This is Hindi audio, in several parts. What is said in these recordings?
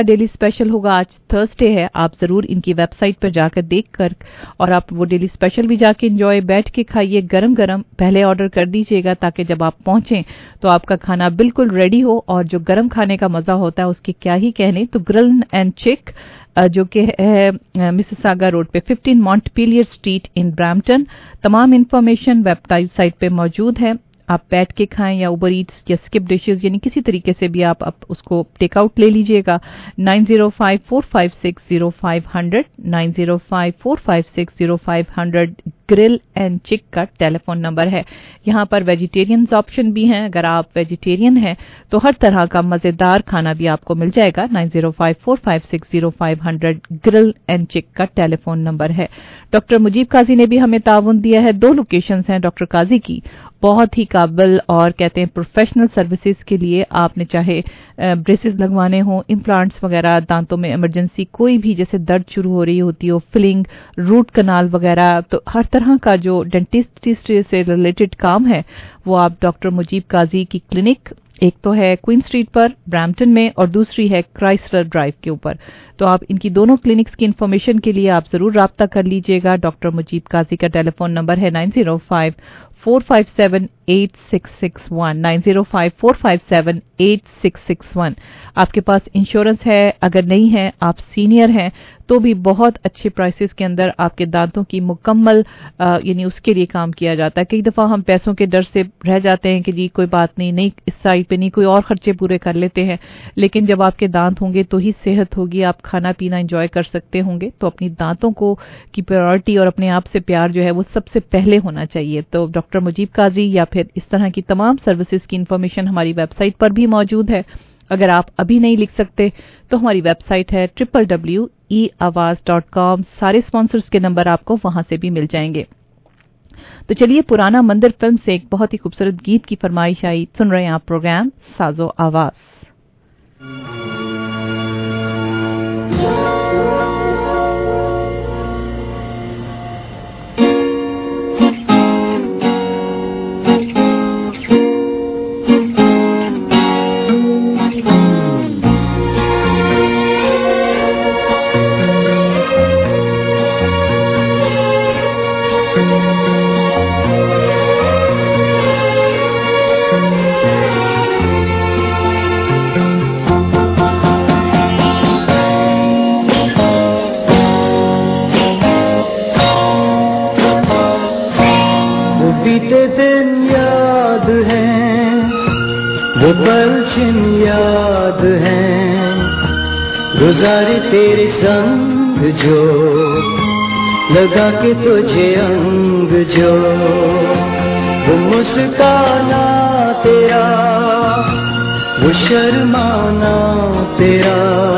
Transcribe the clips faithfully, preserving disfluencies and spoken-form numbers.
डेली स्पेशल होगा। आज थर्सडे है, आप जरूर इनकी वेबसाइट पर जाकर देखकर और आप वो डेली स्पेशल भी जाके एंजॉय, बैठ के खाइए, गरम गरम पहले ऑर्डर कर दीजिएगा ताकि जब आप पहुंचें तो आपका खाना बिल्कुल रेडी हो। और जो गरम खाने का मजा होता है उसके क्या ही कहने। तो ग्रिल एंड चिक जो कि है मिसिसागा रोड पे fifteen Montpellier street in Brampton. तमाम इंफॉर्मेशन वेबसाइट पे मौजूद है। आप बैठ के खाएं या उबर ईट्स या स्किप डिशेस, यानी किसी तरीके से भी आप, आप उसको टेक आउट ले लीजिएगा। Nine zero five four five six zero five hundred nine zero five four five six zero five hundred grill and chick का टेलीफोन नंबर है। यहाँ पर वेजिटेरियन ऑप्शन भी हैं। अगर आप वेजिटेरियन हैं तो हर तरह का मजेदार खाना भी आपको मिल जाएगा। Nine zero five four five six zero five hundred grill and chick का टेलीफोन नंबर है। डॉक्टर मुजीब काजी ने भी हमें ताउन दिया है। दो लोकेशंस हैं डॉक्टर काजी की, बहुत ही काबिल और कहते हैं प्रोफेशनल सर्विसेज के लिए। आपने चाहे ब्रेसेस लगवाने हो, इम्प्लांट्स वगैरह, दांतों में इमरजेंसी कोई भी जैसे दर्द शुरू हो रही होती हो, फिलिंग, रूट कनाल वगैरह, तो हर तरह का जो डेंटिस्ट्री से रिलेटेड काम है वो आप डॉक्टर मुजीब काजी की क्लिनिक, एक तो है क्वीन स्ट्रीट पर ब्रैम्पटन में और दूसरी है क्राइस्लर ड्राइव के ऊपर। तो आप इनकी दोनों क्लिनिक्स की इन्फॉर्मेशन के लिए आप जरूर राब्ता कर लीजिएगा। डॉक्टर मुजीब काजी का टेलीफोन नंबर है nine zero five four five seven eight six six one nine zero five four five seven eight six six one. आपके पास इंश्योरेंस है, अगर नहीं है, आप सीनियर हैं, तो भी बहुत अच्छे प्राइसेस के अंदर आपके दांतों की मुकम्मल यानी उसके लिए काम किया जाता है। कई दफा हम पैसों के डर से रह जाते हैं कि जी कोई बात नहीं, नहीं इस साइड पे नहीं, कोई और खर्चे पूरे कर लेते हैं। लेकिन जब आपके दांत होंगे तो ही सेहत होगी, आप खाना पीना एंजॉय कर सकते होंगे। तो अपनी दांतों को की प्रायोरिटी और अपने आप से प्यार जो है वो सबसे पहले होना चाहिए। तो डॉक्टर मुजीब काजी या फिर इस तरह की तमाम सर्विसेज की इंफॉर्मेशन हमारी वेबसाइट पर भी मौजूद है। अगर आप अभी नहीं लिख सकते तो हमारी वेबसाइट है triple W E Awaaz dot com. सारे स्पॉन्सर्स के नंबर आपको वहां से भी मिल जाएंगे। तो चलिए, पुराना मंदिर फिल्म से एक बहुत ही खूबसूरत गीत की फरमाइश आई। सुन रहे हैं आप प्रोग्राम साजो आवाज। पलछिन याद हैं गुजारे तेरे संग जो लगा के तुझे अंग जो, वो मुस्काना तेरा, वो शर्माना तेरा,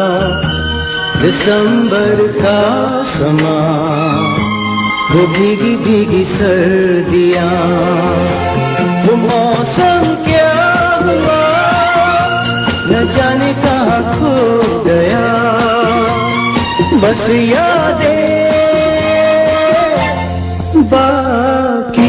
दिसंबर का समा, वो भीगी भीगी सर्दियां, वो मौसम क्या हुआ न जाने कहाँ खो गया, बस यादें बाकी।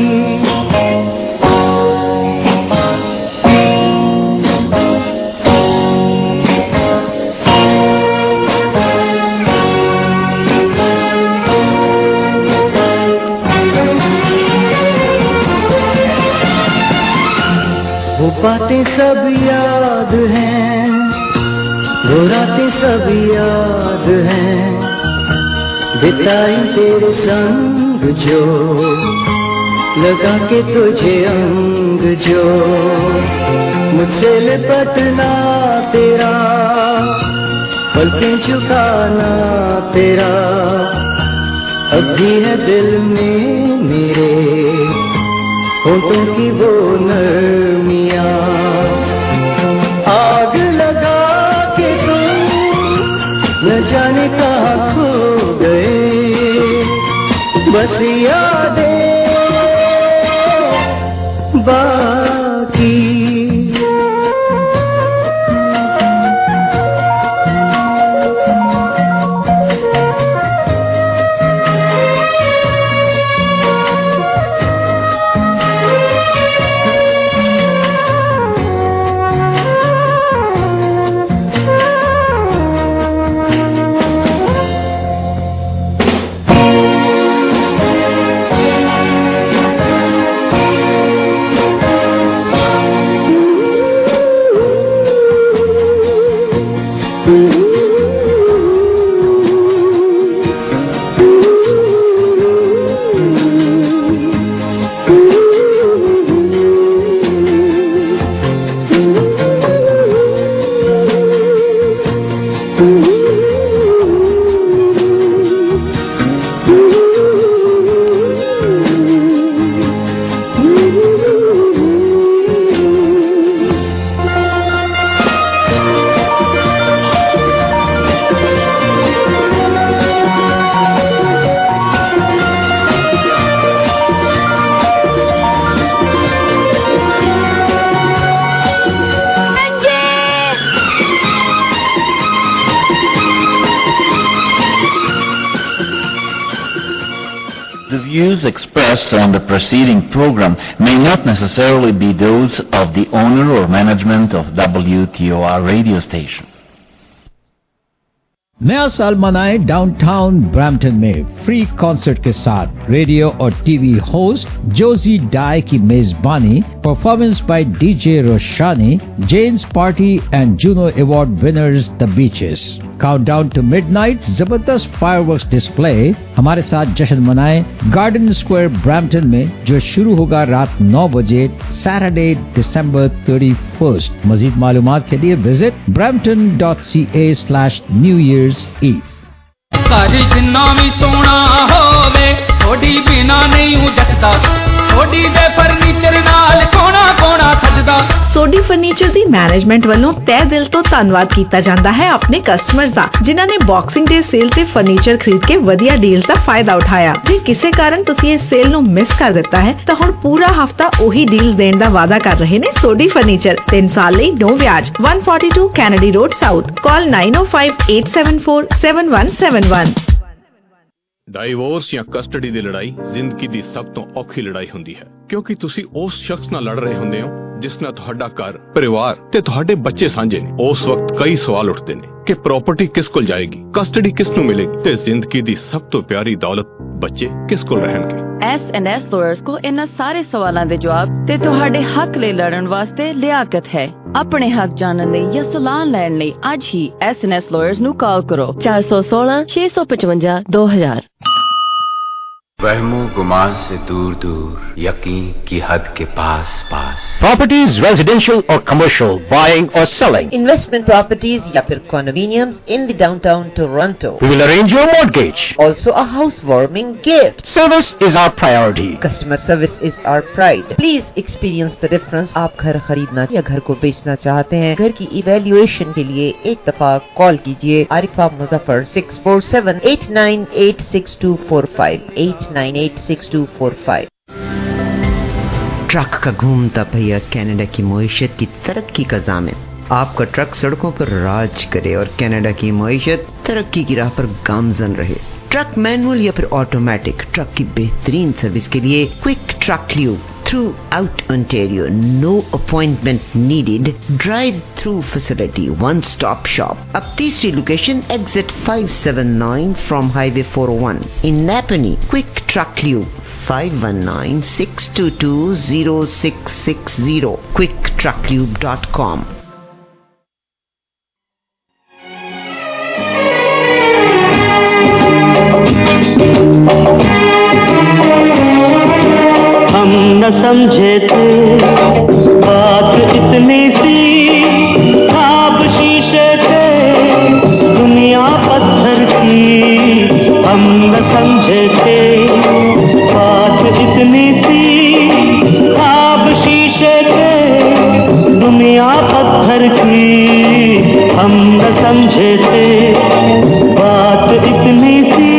वो बातें सब याद हैं, वो रातें सब याद हैं, बिताई तेरे संग जो, लगा के तुझे अंग जो, मुझसे लिपटना तेरा, पलकें झुकाना तेरा, अब भी है दिल में मेरे होठों की वो नरमियां। आग लगा के तुम न जाने कहाँ खो गए, बस यादें बाकी। The views expressed on the preceding program may not necessarily be those of the owner or management of W T O R radio station. नया साल मनाएं डाउनटाउन ब्रैम्पटन में फ्री कॉन्सर्ट के साथ रेडियो और टीवी होस्ट जोजी डाई की मेजबानी, performance by DJ Roshani, Jane's party and Juno award winners the Beaches. Countdown to midnight, जबरदस्त फायरवर्क्स डिस्प्ले। हमारे साथ जश्न मनाएं गार्डन स्क्वायर ब्रैम्पटन में, जो शुरू होगा रात नौ बजे सैटरडे दिसंबर थर्टी फर्स्ट। मजीद मालूमात के लिए visit Brampton dot C A slash new year's eve. घर जिन्ना भी सोना होवे थोड़ी बिना नहीं जचदा, थोड़ी दे फर्नीचर नाल कोना कोना सजदा। सोडी फर्नीचर ਦੀ ਮੈਨੇਜਮੈਂਟ ਵੱਲੋਂ ਤਹਿ ਦਿਲ ਤੋਂ ਧੰਨਵਾਦ ਕੀਤਾ ਜਾਂਦਾ ਹੈ ਆਪਣੇ ਕਸਟਮਰਸ ਦਾ, ਜਿਨ੍ਹਾਂ ਨੇ ਬਾਕਸਿੰਗ ਡੇ ਸੇਲ ਤੇ ਫਰਨੀਚਰ ਖਰੀਦ ਕੇ ਵਧੀਆ ਡੀਲਸ ਦਾ ਫਾਇਦਾ ਉਠਾਇਆ। ਜੇ ਕਿਸੇ ਕਾਰਨ ਤੁਸੀਂ ਇਸ ਸੇਲ ਨੂੰ ਮਿਸ ਕਰ ਦਿੱਤਾ ਹੈ ਤਾਂ ਹੁਣ ਪੂਰਾ ਹਫਤਾ ਉਹੀ ਡੀਲਸ ਦੇਣ ਦਾ ਵਾਅਦਾ ਕਰ ਰਹੇ ਨੇ ਸੋਡੀ ਫਰਨੀਚਰ। ਤਿੰਨ ਸਾਲ ਲਈ ਨੋ ਵਿਆਜ। one forty-two Kennedy road south. Call nine oh five eight seven four seven one seven one। Divorce ਜਾਂ ਕਸਟਡੀ ਦੀ ਲੜਾਈ ਜ਼ਿੰਦਗੀ ਦੀ ਸਭ ਤੋਂ ਔਖੀ ਲੜਾਈ ਹੁੰਦੀ ਹੈ, ਕਿਉਂਕਿ ਤੁਸੀਂ ਉਸ ਸ਼ਖਸ ਨਾਲ ਲੜ ਰਹੇ ਹੁੰਦੇ ਹੋ ਜਿਸ ਨਾਲ ਤੁਹਾਡਾ ਘਰ, ਪਰਿਵਾਰ ਤੇ ਤੁਹਾਡੇ ਬੱਚੇ ਸਾਂਝੇ ਨੇ। ਉਸ ਵਕਤ ਕਈ ਸਵਾਲ ਉੱਠਦੇ ਨੇ ਕਿ ਪ੍ਰਾਪਰਟੀ ਕਿਸ ਕੋਲ ਜਾਏਗੀ, ਕਸਟਡੀ ਕਿਸ ਨੂੰ ਮਿਲੇਗੀ ਤੇ ਜ਼ਿੰਦਗੀ ਦੀ ਸਭ ਤੋਂ ਪਿਆਰੀ ਦੌਲਤ ਬੱਚੇ ਕਿਸ ਕੋਲ ਰਹਿਣਗੇ। ਐਸ ਐਂਡ ਐਸ ਲਾਇਰਸ ਕੋ ਇਹਨਾਂ ਸਾਰੇ ਸਵਾਲਾਂ ਦੇ ਜਵਾਬ ਤੇ ਤੁਹਾਡੇ ਹੱਕ ਲਈ ਲੜਨ ਵਾਸਤੇ ਲਿਆਕਤ ਹੈ। ਆਪਣੇ ਹੱਕ ਜਾਣਨ ਲਈ ਜਾਂ ਸਲਾਹ ਲੈਣ ਲਈ ਅੱਜ ਹੀ ਐਸ ਐਂਡ ਐਸ ਲਾਇਰਸ ਨੂੰ ਕਾਲ ਕਰੋ ਚਾਰ ਸੌ ਸੋਲਾਂ ਛੇ ਸੌ ਪਚਵੰਜਾ ਦੋ ਹਜ਼ਾਰ। वहमो गुमान से दूर दूर, यकीन की हद के पास पास। Properties, residential or commercial, buying or selling. Investment properties या फिर condominiums in the downtown Toronto. We will arrange your mortgage. Also a housewarming gift. Service is our priority. Customer service is our pride. Please experience the difference. आप घर खरीदना या घर को बेचना चाहते हैं, घर की evaluation के लिए एक दफा कॉल कीजिए Arifa Muzaffar six four seven eight nine eight six two four five eight nine eight six two four five। Truck का घूमता पहिया कनाडा की मईशत की तरक्की का ज़ामिन। आपका ट्रक सड़कों पर राज करे और कनाडा की मईशत तरक्की की राह पर गामजन रहे। ट्रक मैनुअल या फिर ऑटोमेटिक, ट्रक की बेहतरीन सर्विस के लिए quick truck lube throughout Ontario. No appointment needed, drive through facility, one stop shop. अब तीसरी location exit five seven nine from highway four oh one in Napanee. Quick truck lube five one nine six two two zero six six zero quick truck lube dot com। हम न समझे थे बात इतनी सी, ख्वाब शीशे थे दुनिया पत्थर की। हम न समझे थे बात इतनी सी, ख्वाब शीशे थे दुनिया पत्थर की। हम न समझे थे बात इतनी सी।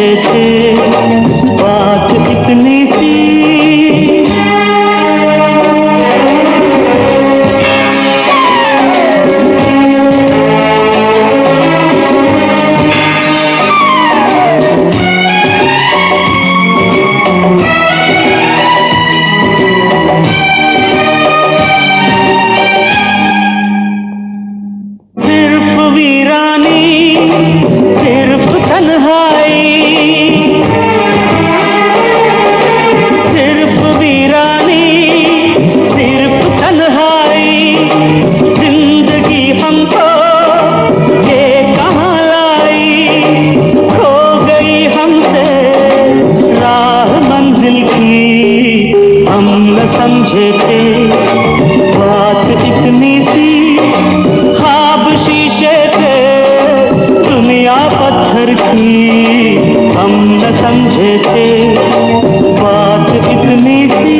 समझे थे बात इतनी सी। समझे थे बात इतनी सी, ख्वाब शीशे थे दुनिया पत्थर की, हम न समझे थे बात इतनी सी।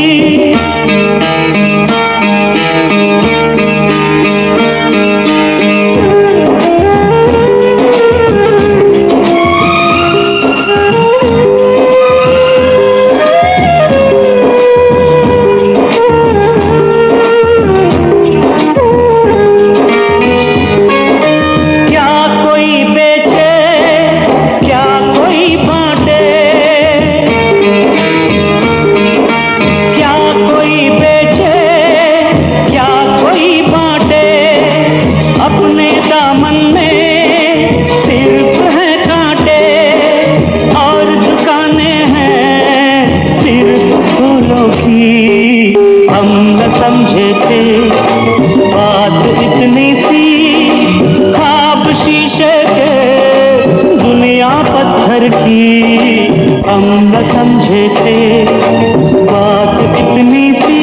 समझे थे बात इतनी सी, ख्वाब शीशे के दुनिया पत्थर की, हम न समझे थे बात इतनी सी।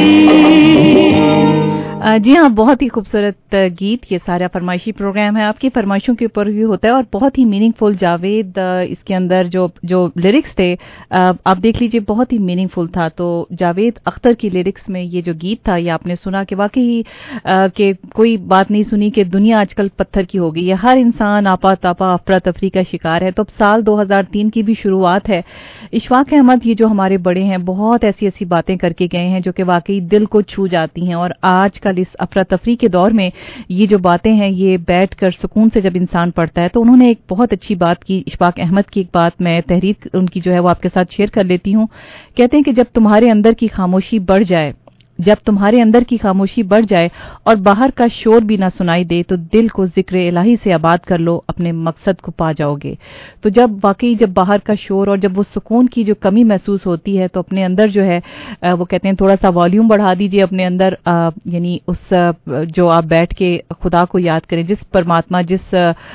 जी हाँ, बहुत ही खूबसूरत गीत। ये सारा फरमाइशी प्रोग्राम है, आपकी फरमाइशों के ऊपर भी होता है और बहुत ही मीनिंगफुल। जावेद इसके अंदर जो जो लिरिक्स थे आप देख लीजिए, बहुत ही मीनिंगफुल था। तो जावेद अख्तर की लिरिक्स में ये जो गीत था, ये आपने सुना कि वाकई कि कोई बात नहीं सुनी कि दुनिया आजकल पत्थर की हो गई है, हर इंसान आपा तापा अफरा तफरी का शिकार है। तो अब साल दो हज़ार तीन की भी शुरुआत है। इशफाक अहमद ये जो हमारे बड़े हैं, बहुत ऐसी ऐसी बातें करके गए हैं जो कि वाकई दिल को छू जाती हैं। और आजकल इस अफरा तफरी के दौर में ये जो बातें हैं, ये बैठकर सुकून से जब इंसान पढ़ता है, तो उन्होंने एक बहुत अच्छी बात की। इशफाक अहमद की एक बात मैं तहरीर उनकी जो है वो आपके साथ शेयर कर लेती हूँ। कहते हैं कि जब तुम्हारे अंदर की खामोशी बढ़ जाए, जब तुम्हारे अंदर की खामोशी बढ़ जाए और बाहर का शोर भी ना सुनाई दे, तो दिल को जिक्र इलाही से आबाद कर लो, अपने मकसद को पा जाओगे। तो जब वाकई जब बाहर का शोर और जब वो सुकून की जो कमी महसूस होती है, तो अपने अंदर जो है वो कहते हैं थोड़ा सा वॉल्यूम बढ़ा दीजिए अपने अंदर, यानी उस जो आप बैठ के खुदा को याद करें, जिस परमात्मा जिस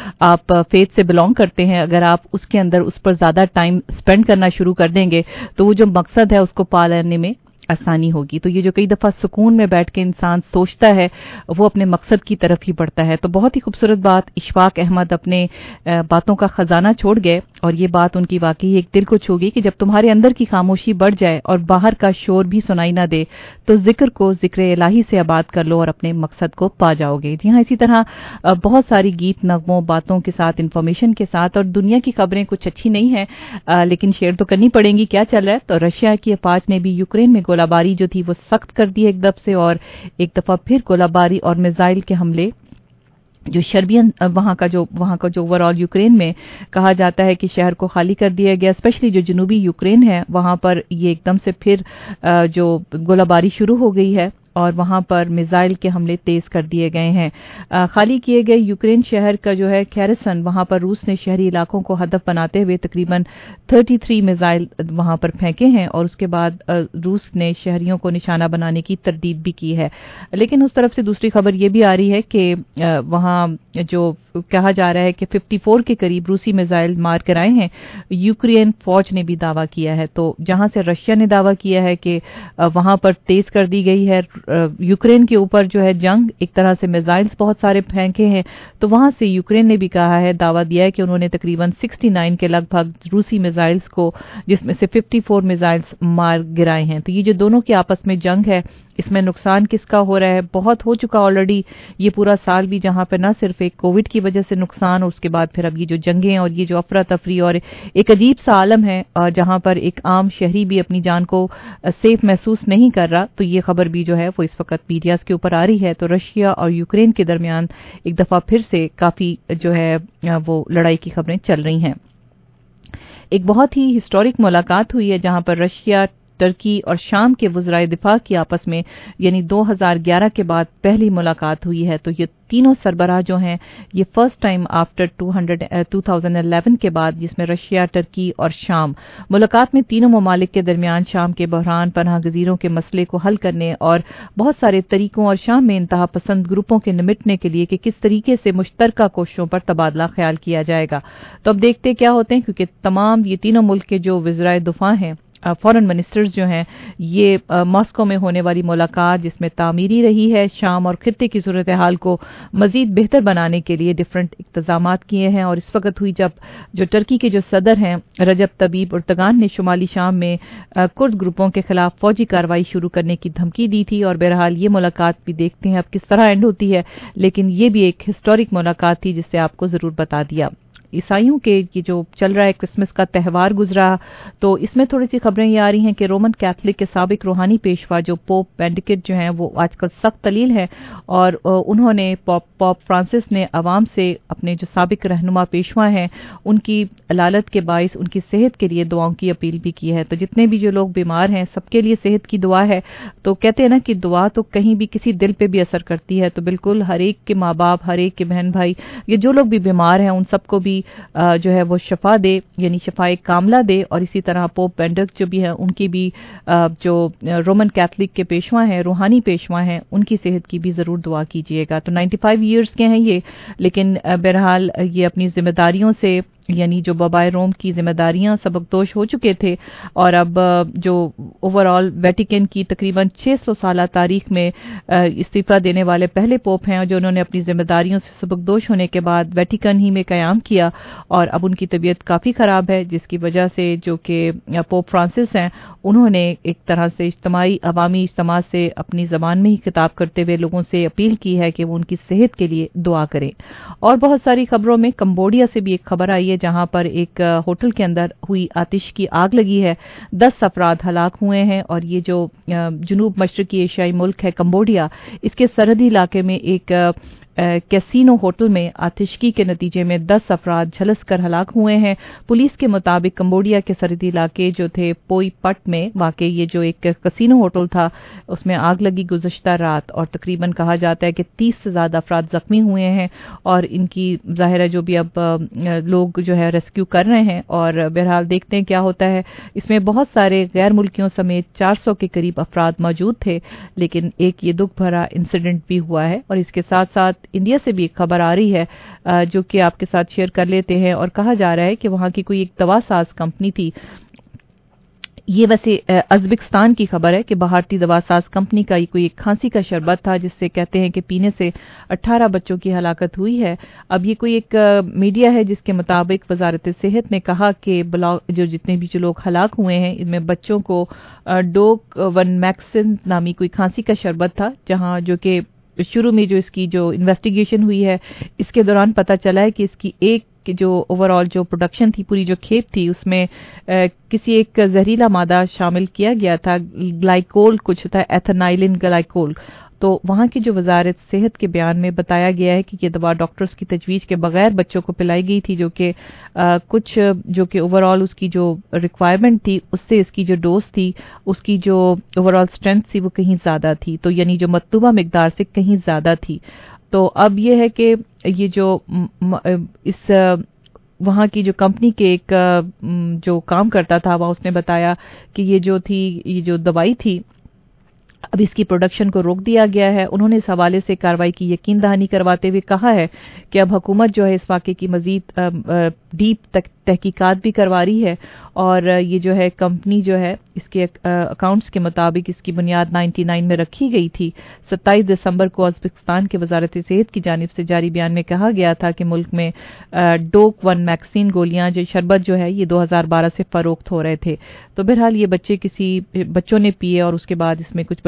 आप फेथ से बिलोंग करते हैं, अगर आप उसके अंदर उस पर ज्यादा टाइम स्पेंड करना शुरू कर देंगे, तो वो जो मकसद है उसको पा लेने में आसानी होगी। तो ये जो कई दफा सुकून में बैठ के इंसान सोचता है, वो अपने मकसद की तरफ ही बढ़ता है। तो बहुत ही खूबसूरत बात, इशफाक अहमद अपने बातों का खजाना छोड़ गए और ये बात उनकी वाकई एक दिल को छू गई कि जब तुम्हारे अंदर की खामोशी बढ़ जाए और बाहर का शोर भी सुनाई ना दे, तो जिक्र को जिक्र इलाही से आबाद कर लो और अपने मकसद को पा जाओगे। जी हाँ, इसी तरह बहुत सारी गीत नगमों बातों के साथ, इंफॉर्मेशन के साथ, और दुनिया की खबरें कुछ अच्छी नहीं है लेकिन शेयर तो करनी पड़ेंगी। क्या चल रहा है? तो रशिया की अपाच ने भी यूक्रेन में गोलाबारी जो थी वो सख्त कर दी एक दफ से, और एक दफा फिर गोलाबारी और मिसाइल के हमले जो शर्बियन वहां का जो वहां का जो ओवरऑल यूक्रेन में कहा जाता है कि शहर को खाली कर दिया गया, स्पेशली जो जनूबी यूक्रेन है वहां पर ये एकदम से फिर जो गोलाबारी शुरू हो गई है और वहां पर मिसाइल के हमले तेज कर दिए गए हैं। खाली किए गए यूक्रेन शहर का जो है खेरसन, वहां पर रूस ने शहरी इलाकों को हदफ बनाते हुए तकरीबन तैंतीस मिसाइल वहां पर फेंके हैं और उसके बाद रूस ने शहरियों को निशाना बनाने की तरदीद भी की है। लेकिन उस तरफ से दूसरी खबर ये भी आ रही है कि वहां जो कहा जा रहा है कि चौवन के करीब रूसी मिसाइल मार कर आए हैं, यूक्रेन फौज ने भी दावा किया है। तो जहां से रशिया ने दावा किया है कि वहां पर तेज कर दी गई है यूक्रेन के ऊपर जो है जंग, एक तरह से मिसाइल्स बहुत सारे फेंके हैं, तो वहां से यूक्रेन ने भी कहा है, दावा दिया है कि उन्होंने तकरीबन उनहत्तर के लगभग रूसी मिसाइल्स को, जिसमें से चौवन मिसाइल्स मार गिराए हैं। तो ये जो दोनों की आपस में जंग है, इसमें नुकसान किसका हो रहा है? बहुत हो चुका ऑलरेडी ये पूरा साल भी, जहां पर न सिर्फ एक कोविड की की वजह से नुकसान और उसके बाद फिर अब ये जो जंगें और ये जो अफरा तफरी और एक अजीब सा आलम है जहां पर एक आम शहरी भी अपनी जान को सेफ महसूस नहीं कर रहा, तो ये खबर भी जो है वो इस वक्त मीडियाज के ऊपर आ रही है। तो रशिया और यूक्रेन के दरमियान एक दफा फिर से काफी जो है वो लड़ाई की खबरें चल रही हैं। एक बहुत ही हिस्टोरिक मुलाकात हुई है जहां पर रशिया, टर्की और शाम के वज़राए दिफा की आपस में यानी दो हज़ार ग्यारह के बाद पहली मुलाकात हुई है। तो ये तीनों सरबराह जो हैं ये first time after two thousand eleven के बाद जिसमें रशिया, टर्की और शाम मुलाकात में तीनों ममालिक के दरमियान शाम के बहरान, पनाह गजीरों के मसले को हल करने और बहुत सारे तरीकों और शाम में इंतहा पसंद ग्रुपों के निमिटने के लिए कि किस तरीके से मुश्तरका कोशिशों पर तबादला ख्याल किया जाएगा। तो अब देखते क्या होते हैं, क्योंकि तमाम ये तीनों मुल्क के जो वज़राए दिफा हैं, फॉरेन मिनिस्टर्स जो हैं, ये मॉस्को में होने वाली मुलाकात जिसमें तामीरी रही है, शाम और खित्ते की सूरत हाल को मजीद बेहतर बनाने के लिए डिफरेंट इक़्तिज़ामात किए हैं। और इस वक्त हुई जब जो टर्की के जो सदर हैं रजब तय्यब एर्दोगान ने शुमाली शाम में कुर्द ग्रुपों के खिलाफ फौजी कार्रवाई शुरू करने की धमकी दी थी। और बहरहाल ये मुलाकात भी देखते हैं अब किस तरह एंड होती है, लेकिन ये भी एक हिस्टोरिक मुलाकात थी जिससे आपको जरूर बता दिया। ईसाइयों के ये जो चल रहा है क्रिसमस का त्यौहार गुजरा, तो इसमें थोड़ी सी खबरें ये आ रही हैं कि रोमन कैथलिक के साबिक रूहानी पेशवा जो पोप बेनेडिक्ट जो हैं वो आजकल सख्त तलील है और उन्होंने पॉप पॉप फ्रांसिस ने अवाम से अपने जो साबिक रहनुमा पेशवा हैं उनकी अलालत के बाइस उनकी सेहत के लिए दुआओं की अपील भी की है। तो जितने भी जो लोग बीमार हैं सबके लिए सेहत की दुआ है। तो कहते हैं ना कि दुआ तो कहीं भी किसी दिल पे भी असर करती है। तो बिल्कुल हर एक के माँ बाप, हर एक के बहन भाई, ये जो लोग भी बीमार हैं उन सबको भी जो है वो शफा दे, यानी शफाए कामला दे। और इसी तरह पोप बेनेडिक्ट जो भी है उनकी भी जो रोमन कैथलिक के पेशवा हैं, रूहानी पेशवा हैं, उनकी सेहत की भी जरूर दुआ कीजिएगा। तो पचानवे इयर्स के हैं ये, लेकिन बहरहाल ये अपनी जिम्मेदारियों से यानी जो बाबाए रोम की जिम्मेदारियां सबकदोश हो चुके थे और अब जो ओवरऑल वेटिकन की तकरीबन छह सौ साल तारीख में इस्तीफा देने वाले पहले पोप हैं जो उन्होंने अपनी जिम्मेदारियों से सबकदोश होने के बाद वेटिकन ही में कयाम किया और अब उनकी तबीयत काफ़ी ख़राब है, जिसकी वजह से जो कि पोप फ्रांसिस हैं उन्होंने एक तरह से इज्तमाई अवामी इज्तिमा से अपनी ज़बान में ही खिताब करते हुए लोगों से अपील की है कि वो उनकी सेहत के लिए दुआ करें। और बहुत सारी खबरों में कंबोडिया से भी एक खबर आई है जहां पर एक होटल के अंदर हुई आतिश की आग लगी है, दस अफराद हलाक हुए हैं। और ये जो जुनूब मशरकी एशियाई मुल्क है कंबोडिया, इसके सरहदी इलाके में एक कैसीनो होटल में आतिशगी के नतीजे में दस अफराद झलस कर हलाक हुए हैं। पुलिस के मुताबिक कंबोडिया के सरहदी इलाके जो थे पोई पट में वाकई ये जो एक कैसीनो होटल था उसमें आग लगी गुज़श्ता रात और तकरीबन कहा जाता है कि तीस से ज्यादा अफराद जख्मी हुए हैं और इनकी जाहिर है जो भी अब लोग जो है रेस्क्यू कर रहे हैं और बहरहाल देखते हैं क्या होता है। इसमें बहुत सारे गैर मुल्कियों समेत चार सौ के करीब अफराद मौजूद थे, लेकिन एक ये दुख भरा इंसिडेंट भी हुआ है। और इसके साथ साथ इंडिया से भी एक खबर आ रही है जो कि आपके साथ शेयर कर लेते हैं और कहा जा रहा है कि वहां की कोई एक दवा साज कंपनी थी, ये वैसे अज़्बेकिस्तान की खबर है कि भारतीय दवा साज कंपनी का ये कोई एक खांसी का शरबत था जिससे कहते हैं कि पीने से अठारह बच्चों की हलाकत हुई है। अब ये कोई एक मीडिया है जिसके मुताबिक वजारत सेहत ने कहा कि जो जितने भी जो लोग हलाक हुए हैं इनमें बच्चों को डोक वन मैक्सिन नामी कोई खांसी का शरबत था, जहां जो कि शुरू में जो इसकी जो इन्वेस्टिगेशन हुई है इसके दौरान पता चला है कि इसकी एक कि जो ओवरऑल जो प्रोडक्शन थी, पूरी जो खेप थी, उसमें आ, किसी एक जहरीला मादा शामिल किया गया था, ग्लाइकोल कुछ था, एथेनाइलिन ग्लाइकोल। तो वहां की जो वजारत सेहत के बयान में बताया गया है कि ये दवा डॉक्टर्स की तजवीज़ के बगैर बच्चों को पिलाई गई थी, जो कि कुछ जो कि ओवरऑल उसकी जो रिक्वायरमेंट थी उससे इसकी जो डोज थी, उसकी जो ओवरऑल स्ट्रेंथ थी वो कहीं ज़्यादा थी, तो यानी जो मतलूबा मिकदार से कहीं ज़्यादा थी। तो अब ये है कि ये जो इस वहाँ की जो कंपनी के एक जो काम करता था वह उसने बताया कि ये जो थी ये जो दवाई थी अब इसकी प्रोडक्शन को रोक दिया गया है। उन्होंने इस हवाले से कार्रवाई की यकीन दहानी करवाते हुए कहा है कि अब हुकूमत जो है इस वाक़े की मजीद डीप तक तहकीकात भी करवा रही है और ये जो है कंपनी जो है इसके अकाउंट्स के मुताबिक इसकी बुनियाद निन्यानवे में रखी गई थी। सत्ताईस दिसंबर को उज़्बेकिस्तान के वजारत सेहत की जानिब से जारी बयान में कहा गया था कि मुल्क में डोक वन मैक्सिन गोलियां जो शरबत जो है ये दो हज़ार बारह से फरोख्त हो रहे थे। तो बहरहाल ये बच्चे किसी बच्चों ने पिए और उसके बाद इसमें कुछ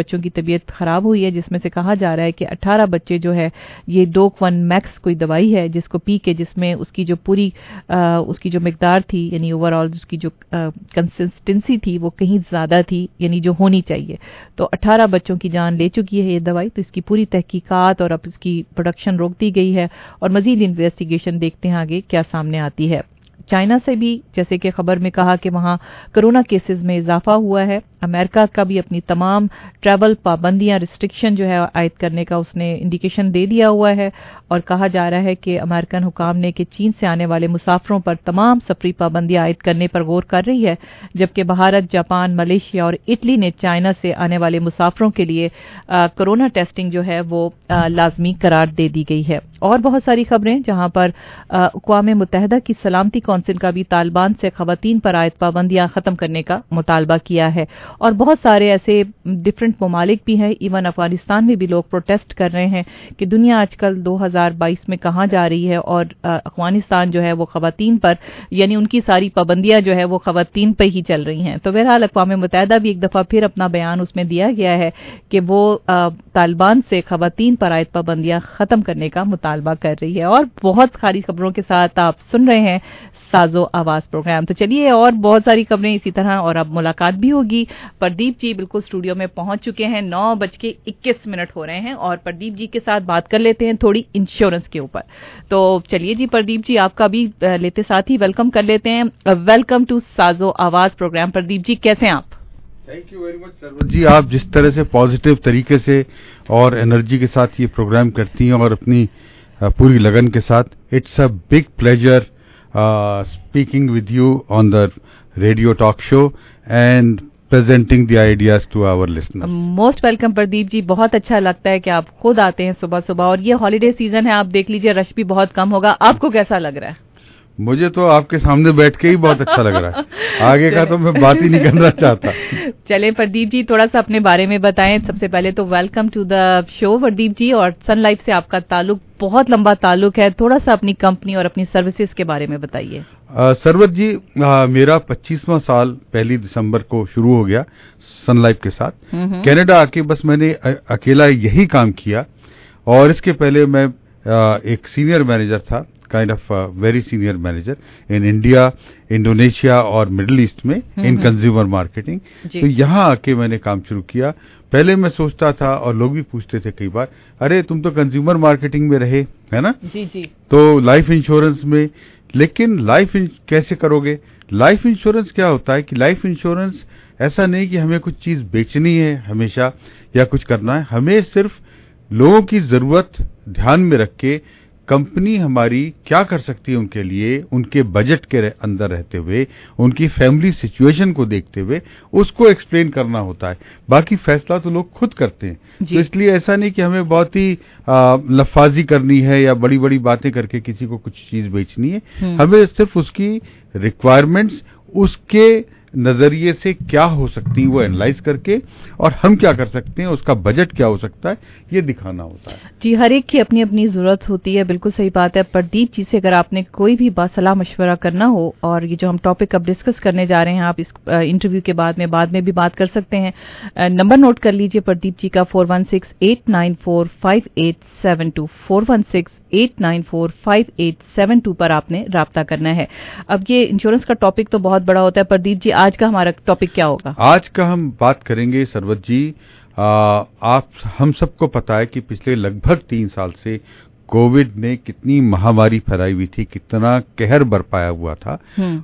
बच्चों की तबीयत खराब हुई है, जिसमें से कहा जा रहा है कि अठारह बच्चे जो है ये डोक वन मैक्स कोई दवाई है जिसको पी के, जिसमें उसकी जो पूरी आ, उसकी जो मिकदार थी यानी ओवरऑल उसकी जो कंसिस्टेंसी थी वो कहीं ज्यादा थी यानी जो होनी चाहिए, तो अठारह बच्चों की जान ले चुकी है ये दवाई। तो इसकी पूरी तहकीकात और अब इसकी प्रोडक्शन रोक दी गई है और मजीद इन्वेस्टिगेशन देखते हैं आगे क्या सामने आती है। चाइना से भी जैसे कि खबर में कहा कि वहां कोरोना केसेस में इजाफा हुआ है। अमेरिका का भी अपनी तमाम ट्रैवल पाबंदियां रिस्ट्रिक्शन जो है आयद करने का उसने इंडिकेशन दे दिया हुआ है और कहा जा रहा है कि अमेरिकन हुकाम ने कि चीन से आने वाले मुसाफरों पर तमाम सफरी पाबंदियां आयद करने पर गौर कर रही है, जबकि भारत, जापान, मलेशिया और इटली ने चाइना से आने वाले मुसाफरों के लिए कोरोना टेस्टिंग जो है वो आ, लाजमी करार दे दी गई है। और बहुत सारी खबरें जहां पर अक़वाम मुत्तहिदा की सलामती कौंसिल का भी तालिबान से खवातीन पर आयद पाबंदियां खत्म करने का मुतालबा किया है और बहुत सारे ऐसे डिफरेंट ममालिक भी हैं, इवन अफगानिस्तान में भी लोग प्रोटेस्ट कर रहे हैं कि दुनिया आजकल दो हज़ार बाईस में कहां जा रही है और अफगानिस्तान जो है वो खवातीन पर यानी उनकी सारी पाबंदियां जो है वो खवातीन पर ही चल रही हैं। तो बहरहाल अक़वाम मुत्तहिदा भी एक दफा फिर अपना बयान उसमें दिया गया है कि वो तालिबान से खवातीन पर आयद पाबंदियां खत्म करने का मुतालबा कर रही है। और बहुत सारी खबरों के साथ आप सुन रहे हैं साजो आवाज प्रोग्राम। तो चलिए और बहुत सारी खबरें इसी तरह और अब मुलाकात भी होगी। प्रदीप जी बिल्कुल स्टूडियो में पहुंच चुके हैं, नौ बज के इक्कीस मिनट हो रहे हैं और प्रदीप जी के साथ बात कर लेते हैं थोड़ी इंश्योरेंस के ऊपर। तो चलिए जी प्रदीप जी, आपका भी लेते साथ ही वेलकम कर लेते हैं। Welcome to Saajo Awaaz programme. Pradeep ji कैसे हैं आप? Thank you very much Sarwat ji, आप जिस तरह से पॉजिटिव तरीके से और एनर्जी के साथ ये प्रोग्राम करती हैं और अपनी पूरी लगन के साथ, it's a big pleasure speaking with you on the radio talk show and presenting the ideas to our listeners. Most welcome Pradeep ji, बहुत अच्छा लगता है कि आप खुद आते हैं सुबह सुबह और ये हॉलीडे सीजन है, आप देख लीजिए रश भी बहुत कम होगा। आपको कैसा लग रहा है? मुझे तो आपके सामने बैठ के ही बहुत अच्छा लग रहा है, आगे का तो मैं बात ही नहीं करना चाहता। चले प्रदीप जी थोड़ा सा अपने बारे में बताएं। सबसे पहले तो welcome to the show Pradeep ji, और सन लाइफ से आपका ताल्लुक बहुत लंबा ताल्लुक है, थोड़ा सा अपनी कंपनी और अपनी सर्विसेज के बारे में बताइए। सरवत जी, आ, मेरा पच्चीसवां साल पहली दिसंबर को शुरू हो गया सन लाइफ के साथ। कनाडा आके बस मैंने अ, अकेला यही काम किया और इसके पहले मैं आ, एक सीनियर मैनेजर था, kind of very senior manager in India, Indonesia और मिडिल ईस्ट में इन कंज्यूमर मार्केटिंग। तो यहाँ आके मैंने काम शुरू किया। पहले मैं सोचता था और लोग भी पूछते थे कई बार, अरे तुम तो कंज्यूमर मार्केटिंग में रहे, है ना? जी जी। तो लाइफ इंश्योरेंस में, लेकिन लाइफ कैसे करोगे? लाइफ इंश्योरेंस क्या होता है कि लाइफ इंश्योरेंस ऐसा नहीं कि हमें कुछ चीज बेचनी है हमेशा या कुछ करना है, हमें सिर्फ लोगों की जरूरत ध्यान में रख के कंपनी हमारी क्या कर सकती है उनके लिए, उनके बजट के अंदर रहते हुए, उनकी फैमिली सिचुएशन को देखते हुए उसको एक्सप्लेन करना होता है। बाकी फैसला तो लोग खुद करते हैं। तो इसलिए ऐसा नहीं कि हमें बहुत ही लफाजी करनी है या बड़ी बड़ी बातें करके किसी को कुछ चीज बेचनी है। हमें सिर्फ उसकी रिक्वायरमेंट्स, उसके नजरिए से क्या हो सकती है वो एनालाइज करके और हम क्या कर सकते हैं, उसका बजट क्या हो सकता है, ये दिखाना होता है। जी, हर एक की अपनी अपनी जरूरत होती है, बिल्कुल सही बात है। प्रदीप जी से अगर आपने कोई भी बात सलाह मशवरा करना हो और ये जो हम टॉपिक अब डिस्कस करने जा रहे हैं, आप इस इंटरव्यू के बाद में बाद में भी बात कर सकते हैं। नंबर नोट कर लीजिए प्रदीप जी का, four one six eight nine four five eight seven two, four one six eight nine four five eight seven two पर आपने राब्ता करना है। अब ये इंश्योरेंस का टॉपिक तो बहुत बड़ा होता है। प्रदीप जी, आज का हमारा टॉपिक क्या होगा? आज का हम बात करेंगे सरवत जी, आ, आप हम सबको पता है कि पिछले लगभग तीन साल से कोविड ने कितनी महामारी फैलाई हुई थी, कितना कहर बरपाया हुआ था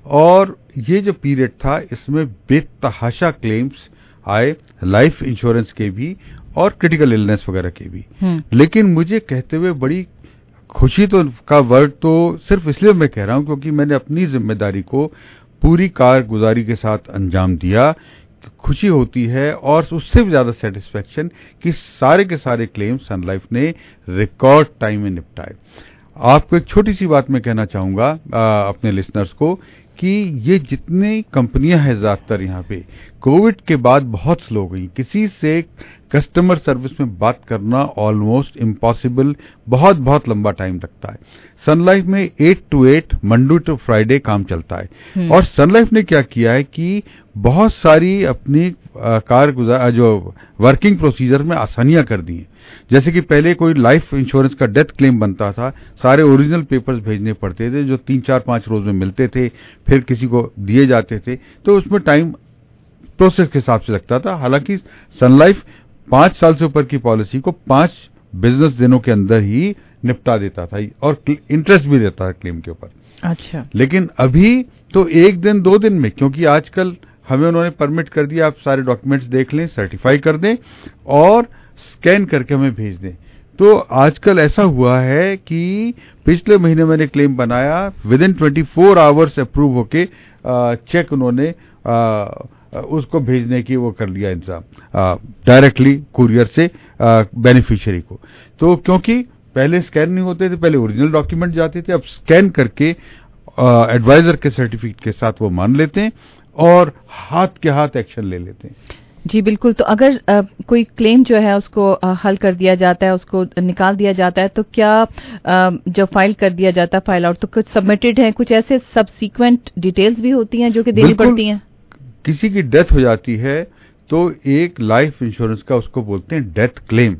और ये जो पीरियड था इसमें बेतहाशा क्लेम्स आए, लाइफ इंश्योरेंस के भी और क्रिटिकल इलनेस वगैरह के भी। लेकिन मुझे कहते हुए बड़ी खुशी तो का वर्ड तो सिर्फ इसलिए मैं कह रहा हूं क्योंकि मैंने अपनी जिम्मेदारी को पूरी कारगुजारी के साथ अंजाम दिया। खुशी होती है और उससे भी ज्यादा सेटिस्फेक्शन कि सारे के सारे क्लेम्स सन लाइफ ने रिकॉर्ड टाइम में निपटाए। आपको एक छोटी सी बात मैं कहना चाहूंगा अपने लिसनर्स को कि ये जितनी कंपनियां हैं ज़्यादातर यहाँ पे कोविड के बाद बहुत स्लो गई। किसी से कस्टमर सर्विस में बात करना ऑलमोस्ट इम्पॉसिबल, बहुत बहुत लंबा टाइम लगता है। सन लाइफ में eight to eight Monday to Friday काम चलता है और सन लाइफ ने क्या किया है कि बहुत सारी अपनी कारगुजार जो वर्किंग प्रोसीजर में आसानियां कर दी हैं। जैसे कि पहले कोई लाइफ इंश्योरेंस का डेथ क्लेम बनता था, सारे ओरिजिनल पेपर्स भेजने पड़ते थे जो तीन चार पांच रोज में मिलते थे, फिर किसी को दिए जाते थे, तो उसमें टाइम प्रोसेस के हिसाब से लगता था। हालांकि सन लाइफ पांच साल से ऊपर की पॉलिसी को पांच बिजनेस दिनों के अंदर ही निपटा देता था और इंटरेस्ट भी देता है क्लेम के ऊपर। अच्छा, लेकिन अभी तो एक दिन दो दिन में, क्योंकि आजकल हमें उन्होंने परमिट कर दिया, आप सारे डॉक्यूमेंट्स देख लें, सर्टिफाई कर दें और स्कैन करके हमें भेज दें। तो आजकल ऐसा हुआ है कि पिछले महीने मैंने क्लेम बनाया, within twenty four hours approve होके चेक उन्होंने आ, उसको भेजने की वो कर लिया इंतजाम डायरेक्टली कुरियर से बेनिफिशियरी को। तो क्योंकि पहले स्कैन नहीं होते थे, पहले ओरिजिनल डॉक्यूमेंट जाते थे, अब स्कैन करके एडवाइजर के सर्टिफिकेट के साथ वो मान लेते हैं और हाथ के हाथ एक्शन ले लेते हैं। जी बिल्कुल। तो अगर आ, कोई क्लेम जो है उसको आ, हल कर दिया जाता है, उसको निकाल दिया जाता है, तो क्या आ, जो फाइल कर दिया जाता है फाइल आउट, तो कुछ सबमिटेड है, कुछ ऐसे सबसीक्वेंट डिटेल्स भी होती हैं जो कि देनी पड़ती हैं? किसी की डेथ हो जाती है तो एक लाइफ इंश्योरेंस का उसको बोलते हैं डेथ क्लेम,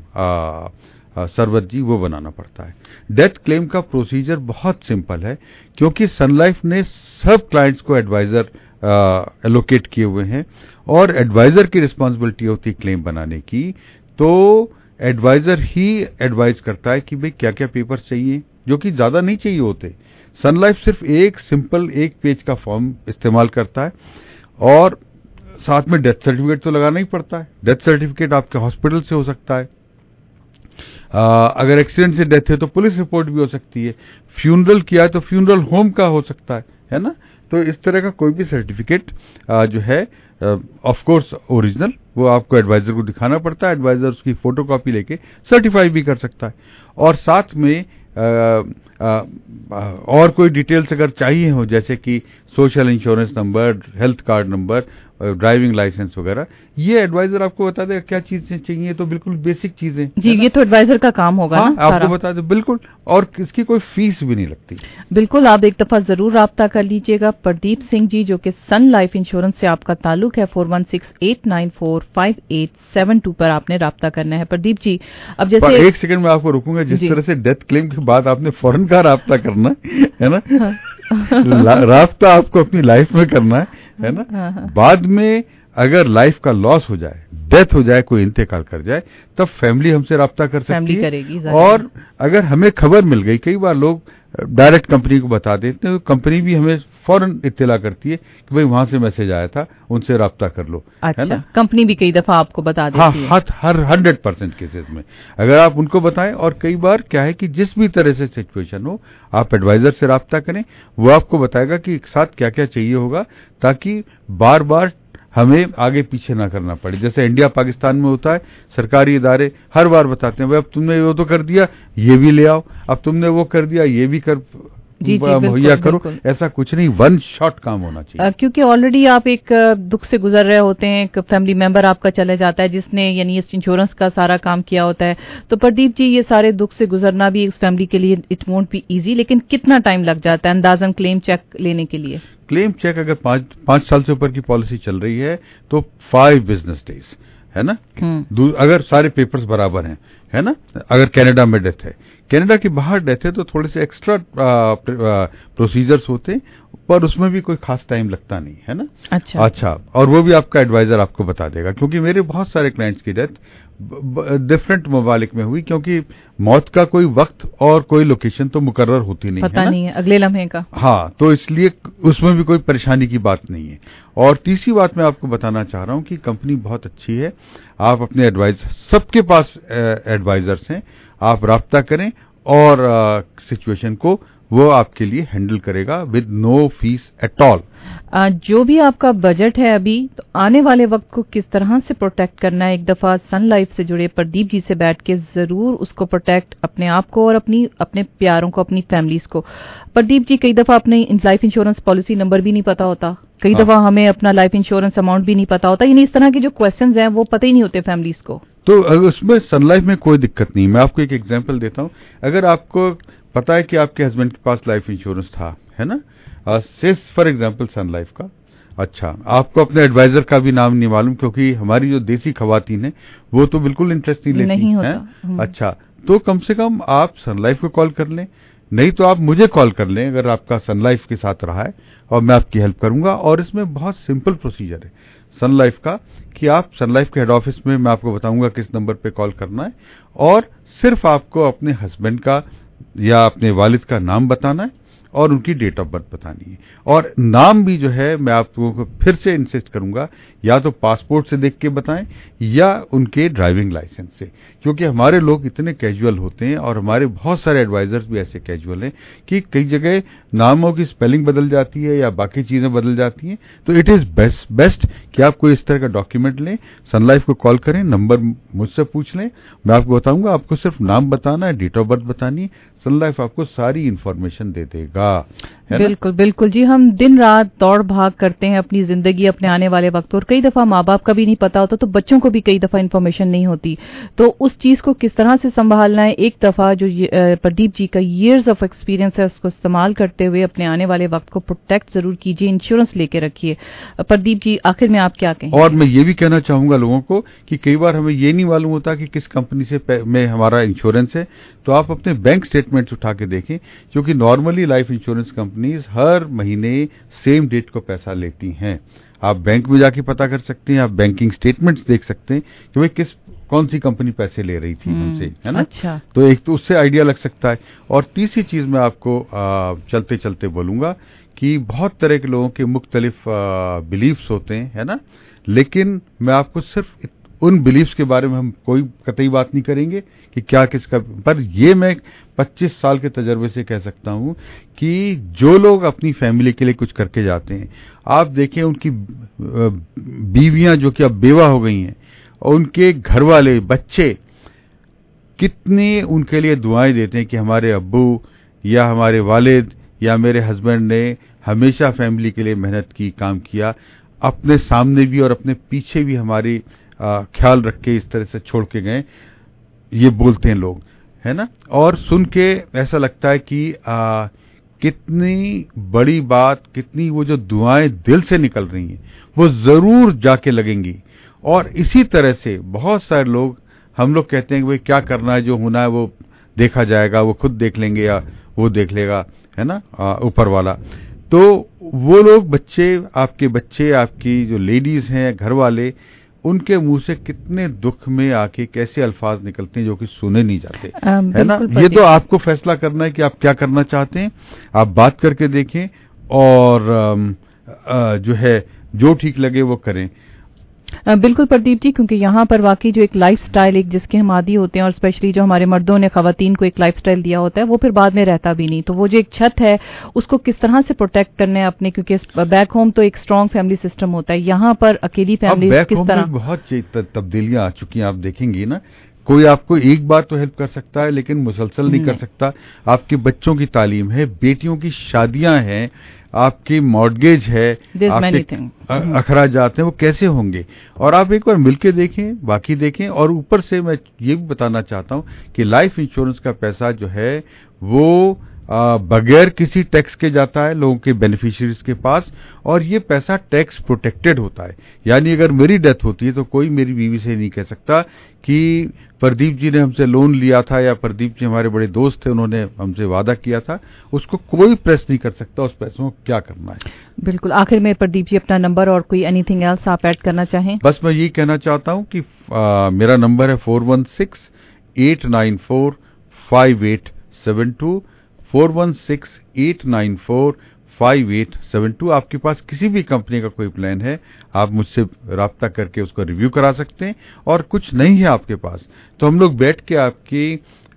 सरवत जी, वो बनाना पड़ता है। डेथ क्लेम का प्रोसीजर बहुत सिंपल है, क्योंकि सन लाइफ ने सब क्लाइंट्स को एडवाइजर एलोकेट किए हुए हैं और एडवाइजर की रिस्पांसिबिलिटी होती है क्लेम बनाने की। तो एडवाइजर ही एडवाइज करता है कि भाई क्या क्या पेपर्स चाहिए, जो कि ज्यादा नहीं चाहिए होते। सन लाइफ सिर्फ एक सिंपल एक पेज का फॉर्म इस्तेमाल करता है और साथ में डेथ सर्टिफिकेट तो लगाना ही पड़ता है। डेथ सर्टिफिकेट आपके हॉस्पिटल से हो सकता है, आ, अगर एक्सीडेंट से डेथ है तो पुलिस रिपोर्ट भी हो सकती है, फ्यूनरल किया है तो फ्यूनरल होम का हो सकता है, है ना। तो इस तरह का कोई भी सर्टिफिकेट जो है ऑफ कोर्स ओरिजिनल, वो आपको एडवाइजर को दिखाना पड़ता है। एडवाइजर उसकी फोटोकॉपी लेके सर्टिफाई भी कर सकता है और साथ में आ, आ, आ, और कोई डिटेल्स अगर चाहिए हो, जैसे कि social insurance number, health card number, driving licence वगैरह, ये एडवाइजर आपको बता देगा क्या चीजें चाहिए। तो बिल्कुल बेसिक चीजें जी, ये तो एडवाइजर का काम होगा। हाँ, ना, आपको बता दे बिल्कुल, और इसकी कोई फीस भी नहीं लगती। बिल्कुल, आप एक दफा जरूर राब्ता कर लीजिएगा। प्रदीप सिंह जी, जो कि सन लाइफ इंश्योरेंस से आपका ताल्लुक है, four one six eight nine four five eight seven two पर आपने राब्ता करना है। प्रदीप जी, अब जैसे एक सेकंड में आपको रुकूंगा, जिस तरह से डेथ क्लेम के बाद आपने फौरन का राब्ता करना है ना, राब्ता आपको अपनी लाइफ में करना है, है ना। बाद में अगर लाइफ का लॉस हो जाए, डेथ हो जाए, कोई इंतकाल कर जाए, तब फैमिली हमसे राब्ता कर सकती है। और अगर हमें खबर मिल गई, कई बार लोग डायरेक्ट कंपनी को बता देते हैं, तो कंपनी भी हमें फौरन इत्तला करती है कि भाई वहां से मैसेज आया था, उनसे राब्ता कर लो। अच्छा, है ना? कंपनी भी कई दफा आपको बता देती हाँ, है। हर हर हंड्रेड परसेंट केसेस में अगर आप उनको बताएं। और कई बार क्या है कि जिस भी तरह से सिचुएशन हो, आप एडवाइजर से राब्ता करें, वो आपको बताएगा कि एक साथ क्या क्या चाहिए होगा, ताकि बार बार हमें आगे पीछे ना करना पड़े। जैसे इंडिया पाकिस्तान में होता है, सरकारी इदारे हर बार बताते हैं, भाई अब तुमने वो तो कर दिया, ये भी ले आओ, अब तुमने वो कर दिया, ये भी कर मुहैया करो। ऐसा कुछ नहीं, वन शॉट काम होना चाहिए। क्योंकि ऑलरेडी आप एक दुख से गुजर रहे होते हैं, एक फैमिली मेंबर आपका चले जाता है जिसने यानी इस इंश्योरेंस का सारा काम किया होता है। तो प्रदीप जी, ये सारे दुख से गुजरना भी इस फैमिली के लिए इट वोंट बी इजी, लेकिन कितना टाइम लग जाता है अंदाजन क्लेम चेक लेने के लिए? क्लेम चेक अगर पांच पांच साल से ऊपर की पॉलिसी चल रही है तो फाइव बिजनेस डेज, है ना। अगर सारे पेपर्स बराबर हैं, है ना। अगर कनाडा में डेथ है, कनाडा के बाहर डेथ है, तो थोड़े से एक्स्ट्रा प्रोसीजर्स होते हैं, पर उसमें भी कोई खास टाइम लगता नहीं, है ना। अच्छा अच्छा और वो भी आपका एडवाइजर आपको बता देगा, क्योंकि मेरे बहुत सारे क्लाइंट्स की डेथ डिफरेंट ममालिक में हुई, क्योंकि मौत का कोई वक्त और कोई लोकेशन तो मुकर्रर होती नहीं, पता है नहीं है अगले लम्हे का। हाँ, तो इसलिए उसमें भी कोई परेशानी की बात नहीं है। और तीसरी बात मैं आपको बताना चाह रहा हूं कि कंपनी बहुत अच्छी है। आप अपने एडवाइजर, सबके पास एडवाइजर्स हैं, आप राब्ता करें और सिचुएशन को वो आपके लिए हैंडल करेगा with no fees at all. जो भी आपका बजट है अभी, तो आने वाले वक्त को किस तरह से प्रोटेक्ट करना है, एक दफा सन लाइफ से जुड़े प्रदीप जी से बैठ के जरूर उसको प्रोटेक्ट, अपने आप को और अपनी अपने प्यारों को, अपनी फैमिलीज को। प्रदीप जी, कई दफा अपने लाइफ इंश्योरेंस पॉलिसी नंबर भी नहीं पता होता, कई दफा हमें अपना लाइफ इंश्योरेंस अमाउंट भी नहीं पता होता, यानी इस तरह के जो क्वेश्चंस हैं वो पता ही नहीं होते फैमिलीज को। तो उसमें सन लाइफ में कोई दिक्कत नहीं। मैं आपको एक एग्जांपल देता हूं। अगर आपको पता है कि आपके हस्बैंड के पास लाइफ इंश्योरेंस था, है ना, फॉर एग्जांपल सन लाइफ का, अच्छा, आपको अपने एडवाइजर का भी नाम नहीं मालूम, क्योंकि हमारी जो देसी खवातीन है वो तो बिल्कुल इंटरेस्ट नहीं लेती नहीं होता। है। अच्छा, तो कम से कम आप सन लाइफ को कॉल कर लें, नहीं तो आप मुझे कॉल कर लें अगर आपका सन लाइफ के साथ रहा है, और मैं आपकी हेल्प करूंगा। और इसमें बहुत सिंपल प्रोसीजर है सन लाइफ का, कि आप सन लाइफ के हेड ऑफिस में, मैं आपको बताऊंगा किस नंबर पे कॉल करना है, और सिर्फ आपको अपने हस्बैंड का या अपने वालिद का नाम बताना है और उनकी डेट ऑफ बर्थ बतानी है। और नाम भी जो है मैं आपको फिर से इंसिस्ट करूंगा, या तो पासपोर्ट से देख के बताएं या उनके ड्राइविंग लाइसेंस से, क्योंकि हमारे लोग इतने कैजुअल होते हैं और हमारे बहुत सारे एडवाइजर्स भी ऐसे कैजुअल हैं कि कई जगह नामों की स्पेलिंग बदल जाती है या बाकी चीजें बदल जाती हैं। तो इट इज बेस्ट बेस्ट कि आप कोई इस तरह का डॉक्यूमेंट लें, सन लाइफ को कॉल करें, नंबर मुझसे पूछ लें, मैं आपको बताऊंगा। आपको सिर्फ नाम बताना है, डेट ऑफ बर्थ बतानी है, सन लाइफ आपको सारी इंफॉर्मेशन दे देगा। बिल्कुल बिल्कुल जी, हम दिन रात दौड़ भाग करते हैं अपनी जिंदगी, अपने आने वाले वक्त, और कई दफा माँ बाप का भी नहीं पता होता, तो बच्चों को भी कई दफा इंफॉर्मेशन नहीं होती। तो उस चीज को किस तरह से संभालना है, एक दफा जो प्रदीप जी का ईयर्स ऑफ एक्सपीरियंस है उसको इस्तेमाल करते हुए अपने आने वाले वक्त को प्रोटेक्ट जरूर कीजिए, इंश्योरेंस लेके रखिए। प्रदीप जी, आखिर में आप क्या कहें? और मैं ये भी कहना चाहूंगा लोगों को कि कई बार हमें ये नहीं मालूम होता कि किस कंपनी से में हमारा इंश्योरेंस है, तो आप अपने बैंक स्टेटमेंट्स उठा के देखें, क्योंकि नॉर्मली लाइफ इंश्योरेंस कंपनीज हर महीने सेम डेट को पैसा लेती हैं। आप बैंक में जाके पता कर सकते हैं, आप बैंकिंग स्टेटमेंट्स देख सकते हैं कि भाई किस कौन सी कंपनी पैसे ले रही थी हमसे, है ना। अच्छा। तो एक तो उससे आइडिया लग सकता है। और तीसरी चीज मैं आपको आ, चलते चलते बोलूंगा कि बहुत तरह के लोगों के मुख्तलिफ बिलीफ्स होते हैं, है ना, लेकिन मैं आपको सिर्फ उन बिलीफ्स के बारे में हम कोई कतई बात नहीं करेंगे कि क्या किसका, पर ये मैं पच्चीस साल के तजर्बे से कह सकता हूं कि जो लोग अपनी फैमिली के लिए कुछ करके जाते हैं, आप देखें उनकी बीवियां जो कि अब बेवा हो गई हैं, और उनके घर वाले बच्चे कितने उनके लिए दुआएं देते हैं कि हमारे अब्बू या हमारे वालिद या मेरे हस्बैंड ने हमेशा फैमिली के लिए मेहनत की, काम किया, अपने सामने भी और अपने पीछे भी हमारी ख्याल रख के इस तरह से छोड़ के गए, ये बोलते हैं लोग, है ना। और सुन के ऐसा लगता है कि आ, कितनी बड़ी बात, कितनी वो जो दुआएं दिल से निकल रही हैं वो जरूर जाके लगेंगी। और इसी तरह से बहुत सारे लोग, हम लोग कहते हैं कि भाई क्या करना है, जो होना है वो देखा जाएगा, वो खुद देख लेंगे या वो देख लेगा, है ना, ऊपर वाला। तो वो लोग बच्चे, आपके बच्चे, आपकी जो लेडीज हैं, घर वाले, उनके मुंह से कितने दुख में आके कैसे अल्फाज निकलते हैं जो कि सुने नहीं जाते, है ना। ये तो आपको फैसला करना है कि आप क्या करना चाहते हैं, आप बात करके देखें और आ, आ, जो है जो ठीक लगे वो करें। बिल्कुल प्रदीप जी, क्योंकि यहाँ पर वाकई जो एक लाइफस्टाइल, एक जिसके हम आदी होते हैं, और स्पेशली जो हमारे मर्दों ने खवातीन को एक लाइफस्टाइल दिया होता है, वो फिर बाद में रहता भी नहीं। तो वो जो एक छत है उसको किस तरह से प्रोटेक्ट करने अपने, क्योंकि बैक होम तो एक स्ट्रॉन्ग फैमिली सिस्टम होता है, यहाँ पर अकेली फैमिली किस तरह। बहुत तब्दीलियां आ चुकी हैं, आप देखेंगी ना। कोई आपको एक बार तो हेल्प कर सकता है लेकिन मुसलसल नहीं कर सकता। आपके बच्चों की तालीम है, बेटियों की शादियां हैं, आपकी मॉर्गेज है, आपके अखराजात हैं, वो कैसे होंगे। और आप एक बार मिलके देखें, बाकी देखें। और ऊपर से मैं ये भी बताना चाहता हूं कि लाइफ इंश्योरेंस का पैसा जो है वो आ, बगैर किसी टैक्स के जाता है लोगों के बेनिफिशियरीज के पास, और ये पैसा टैक्स प्रोटेक्टेड होता है। यानी अगर मेरी डेथ होती है तो कोई मेरी बीवी से नहीं कह सकता कि प्रदीप जी ने हमसे लोन लिया था, या प्रदीप जी हमारे बड़े दोस्त थे, उन्होंने हमसे वादा किया था। उसको कोई प्रेस नहीं कर सकता उस पैसों को क्या करना है। बिल्कुल। आखिर में प्रदीप जी अपना नंबर और कोई एनीथिंग एल्स आप ऐड करना चाहें? बस मैं यही कहना चाहता हूं कि आ, मेरा नंबर है four one six eight nine four five eight seven two, four one six eight nine four five eight seven two. आपके पास किसी भी कंपनी का कोई प्लान है, आप मुझसे राब्ता करके उसको रिव्यू करा सकते हैं। और कुछ नहीं है आपके पास तो हम लोग बैठ के आपकी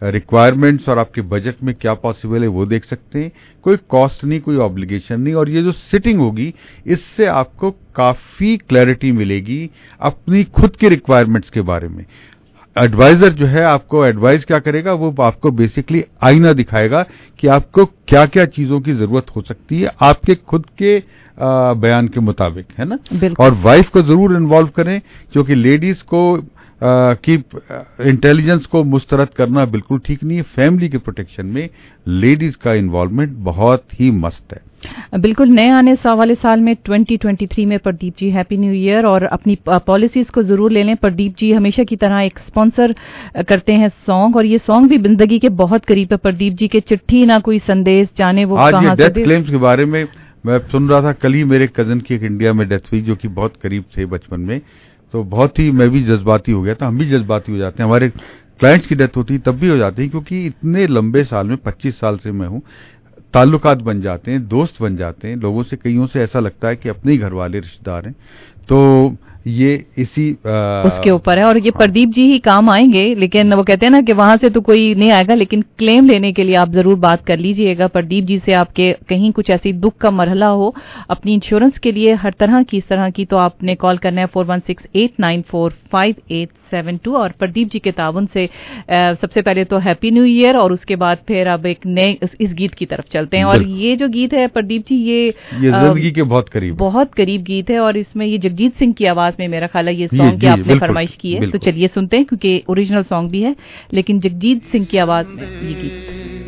रिक्वायरमेंट्स और आपके बजट में क्या पॉसिबल है वो देख सकते हैं। कोई कॉस्ट नहीं, कोई ऑब्लिगेशन नहीं, और ये जो सिटिंग होगी इससे आपको काफी क्लैरिटी मिलेगी अपनी खुद के रिक्वायरमेंट्स के बारे में। एडवाइजर जो है आपको एडवाइस क्या करेगा, वो आपको बेसिकली आईना दिखाएगा कि आपको क्या क्या चीजों की जरूरत हो सकती है आपके खुद के आ, बयान के मुताबिक, है ना। और वाइफ को जरूर इन्वॉल्व करें, क्योंकि लेडीज को आ, की इंटेलिजेंस को मुस्तरद करना बिल्कुल ठीक नहीं है। फैमिली के प्रोटेक्शन में लेडीज का इन्वॉल्वमेंट बहुत ही मस्त है। बिल्कुल। नए आने वाले साल में ट्वेंटी ट्वेंटी थ्री में Pradeep ji happy new year, और अपनी पॉलिसीज को जरूर ले लें। प्रदीप जी हमेशा की तरह एक स्पॉन्सर करते हैं सॉन्ग, और ये सॉन्ग भी जिंदगी के बहुत करीब है प्रदीप जी के। चिट्ठी ना कोई संदेश, जाने वो आज ये डेथ क्लेम्स के बारे में मैं सुन रहा था, कल ही मेरे कजन की एक इंडिया में डेथ हुई जो कि बहुत करीब थे बचपन में, तो बहुत ही मैं भी जज्बाती हो गया था। हम भी जज्बाती हो जाते हैं, हमारे क्लाइंट्स की डेथ होती है तब भी हो जाती है, क्योंकि इतने लंबे साल में पच्चीस साल से मैं हूं, ताल्लुकात बन जाते हैं, दोस्त बन जाते हैं लोगों से, कईयों से ऐसा लगता है कि अपने ही घर वाले रिश्तेदार हैं। तो ये इसी आ, उसके ऊपर है, और ये प्रदीप जी ही काम आएंगे, लेकिन वो कहते हैं ना कि वहां से तो कोई नहीं आएगा, लेकिन क्लेम लेने के लिए आप जरूर बात कर लीजिएगा प्रदीप जी से। आपके कहीं कुछ ऐसी दुख का मरहला हो अपनी इंश्योरेंस के लिए हर तरह की इस तरह की, तो आपने कॉल करना है four one six eight nine four five eight seven two. और प्रदीप जी के ताउन से आ, सबसे पहले तो हैप्पी न्यू ईयर, और उसके बाद फिर अब एक नए इस, इस गीत की तरफ चलते हैं। और ये जो गीत है प्रदीप जी, ये ये जिंदगी के बहुत करीब बहुत करीब गीत है, और इसमें ये जगजीत सिंह की आवाज में मेरा ख्याल है ये सॉन्ग की आपने फरमाइश की है, तो चलिए सुनते हैं, क्योंकि ओरिजिनल सॉन्ग भी है लेकिन जगजीत सिंह की आवाज में ये गीत।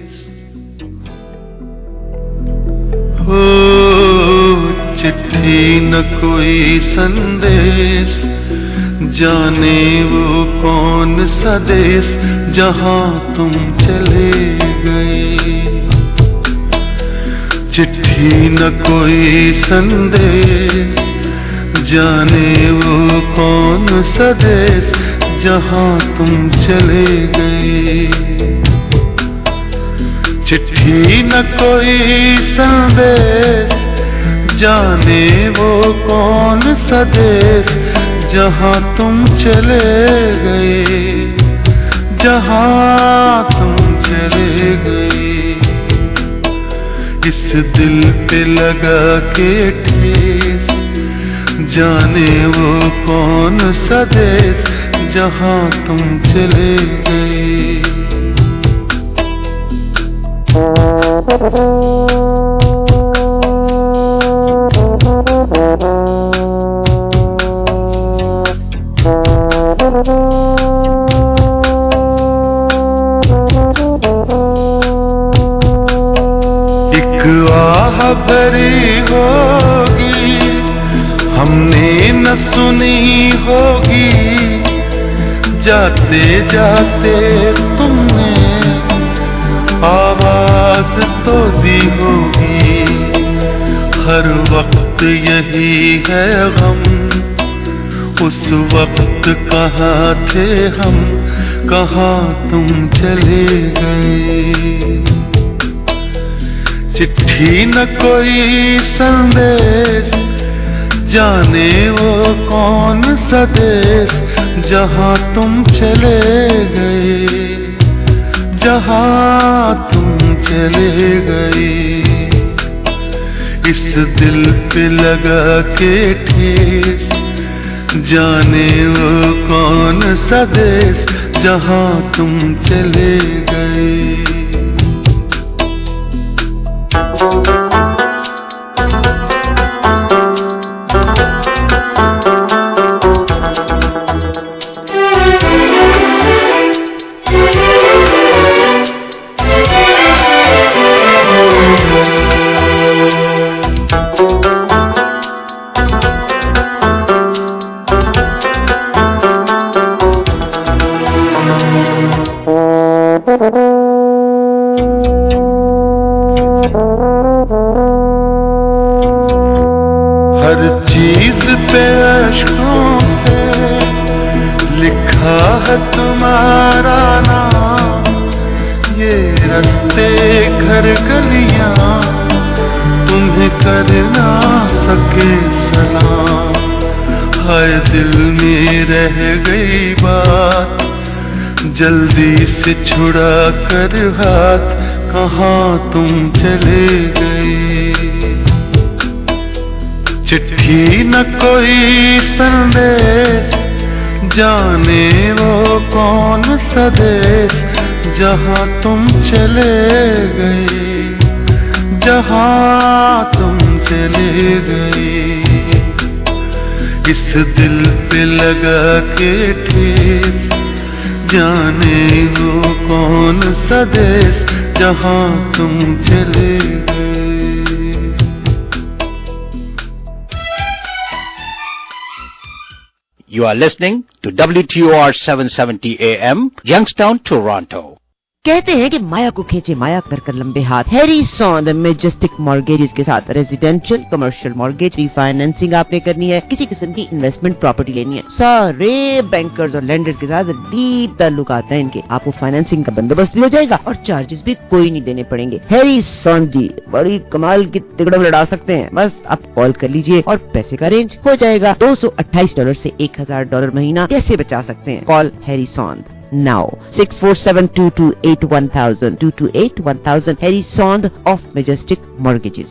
हो चिट्ठी न कोई संदेश, जाने वो कौन सा देश जहां तुम चले गए। चिट्ठी न कोई संदेश, जाने वो कौन सा देश जहां तुम चले गए। चिट्ठी न कोई संदेश, जाने वो कौन सा देश जहां तुम चले गए, जहां तुम चले गए। इस दिल पे लगा के ठेस, जाने वो कौन सा देश जहां तुम चले गए। एक आह भरी होगी हमने न सुनी होगी, जाते जाते तुमने आवाज तो दी होगी। हर वक्त यही है गम, उस वक्त कहाँ थे हम, कहाँ तुम चले गए। चिट्ठी न कोई संदेश, जाने वो कौन सा देश जहां तुम चले गए, जहां तुम चले गए। इस दिल पे लगा के ठेस, जाने वो कौन सा देश जहां तुम चले गए। हर चीज पे अश्कों से लिखा है तुम्हारा नाम, ये रास्ते घर गलियां तुम्हें कर ना सके सलाम। हाय दिल में रह गई बात, जल्दी से छुड़ा कर हाथ कहाँ तुम चले गए। चिट्ठी न कोई संदेश, जाने वो कौन सा देश जहाँ तुम चले गए, जहाँ तुम चले गए। इस दिल पे लगा के ठेस, जाने वो कौन सा देश जहाँ तुम चले गए। You are listening to W T O R seven seventy A M, Youngstown, Toronto. कहते हैं कि माया को खींचे माया कर कर लंबे हाथ। Harry Sohn the majestic mortgages के साथ रेजिडेंशियल कमर्शियल मॉर्गेज रीफाइनेंसिंग आपने करनी है, किसी किस्म की इन्वेस्टमेंट प्रॉपर्टी लेनी है, सारे बैंकर्स और लेंडर्स के साथ डीप ताल्लुक आता है इनके। आपको फाइनेंसिंग का बंदोबस्त भी हो जाएगा और चार्जेस भी कोई नहीं देने पड़ेंगे। हैरी सॉन जी बड़ी कमाल की तिकड़म लड़ा सकते हैं। बस आप कॉल कर लीजिए और पैसे का रेंज हो जाएगा। दो सौ अट्ठाईस डॉलर से एक हजार डॉलर महीना कैसे बचा सकते हैं? Call Harry Sohn now six four seven two two eight one thousand two two eight one thousand Harry Sond of Majestic Mortgages।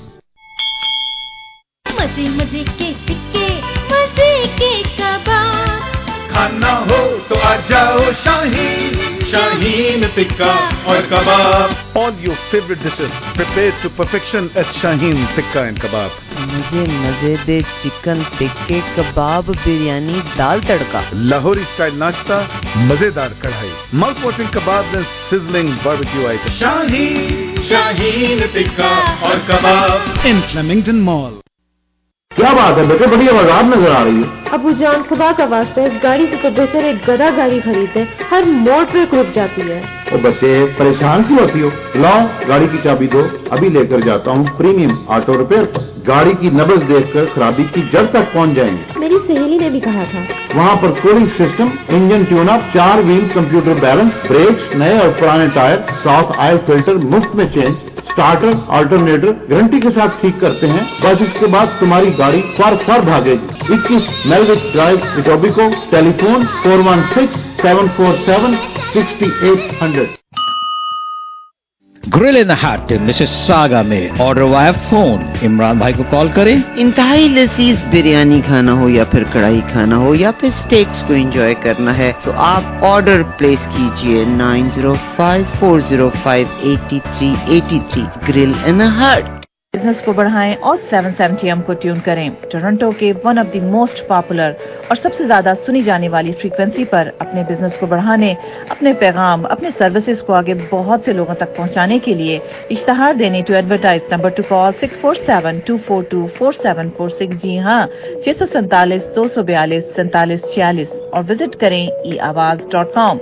मजे मजे के टिक्के, मजे के कबाब, खाना हो तो आ जाओ शाहीन, शाहीन टिक्का और कबाब। All your favorite dishes prepared to perfection at Shaheen Tikka and Kebab। मुझे मजे दे चिकन टिक्के कबाब बिरयानी दाल तड़का, लाहौरी स्टाइल नाश्ता, मजेदार कढ़ाई, mouth watering kebab and sizzling barbecue items। Shaheen Shaheen tikka और कबाब in Flemington Mall। क्या बात है बेटे, बड़ी आवाज़ नजर आ रही है। अबू जान खुदा का वास्ता है, इस गाड़ी से तो बेहतर एक गधा गाड़ी खरीदे, हर मोड़ पे रुक जाती है। और बच्चे परेशान क्यों होती हो? लाओ गाड़ी की चाबी दो, अभी लेकर जाता हूँ प्रीमियम ऑटो रिपेयर पर। गाड़ी की नब्ज देखकर खराबी की जड़ तक पहुँच जाएंगे। मेरी सहेली ने भी कहा था। वहाँ पर cooling system, engine tune up, चार व्हील कंप्यूटर बैलेंस, ब्रेक्स नए और पुराने टायर, साफ ऑयल फिल्टर मुफ्त में चेंज, स्टार्टर अल्टरनेटर गारंटी के साथ ठीक करते हैं। बस इसके बाद तुम्हारी गाड़ी फर फर भागेगी। इक्कीस Melwich drive, Etobicoke. Telephone four one six seven four seven sixty eight hundred. Grill in the hut Mississauga में ऑर्डर वाया फोन। इमरान भाई को कॉल करें। इंतहाई लजीज बिरयानी खाना हो या फिर कढ़ाई खाना हो या फिर स्टेक्स को एंजॉय करना है तो आप ऑर्डर प्लेस कीजिए nine zero five four zero five eighty three eighty three. Grill in the hut. Business को बढ़ाएं और सेवन सेवेंटी एम को ट्यून करें। टोरंटो के one of the most popular और सबसे ज्यादा सुनी जाने वाली फ्रीक्वेंसी पर अपने बिजनेस को बढ़ाने, अपने पैगाम, अपने सर्विसेज को आगे बहुत से लोगों तक पहुंचाने के लिए इश्तहार देने to advertise number to call six four seven two four two four seven four six. जी हाँ, छह सौ सैंतालीस दो सौ बयालीस सैंतालीस छियालीस और विजिट करें ई आवाज डॉट कॉम।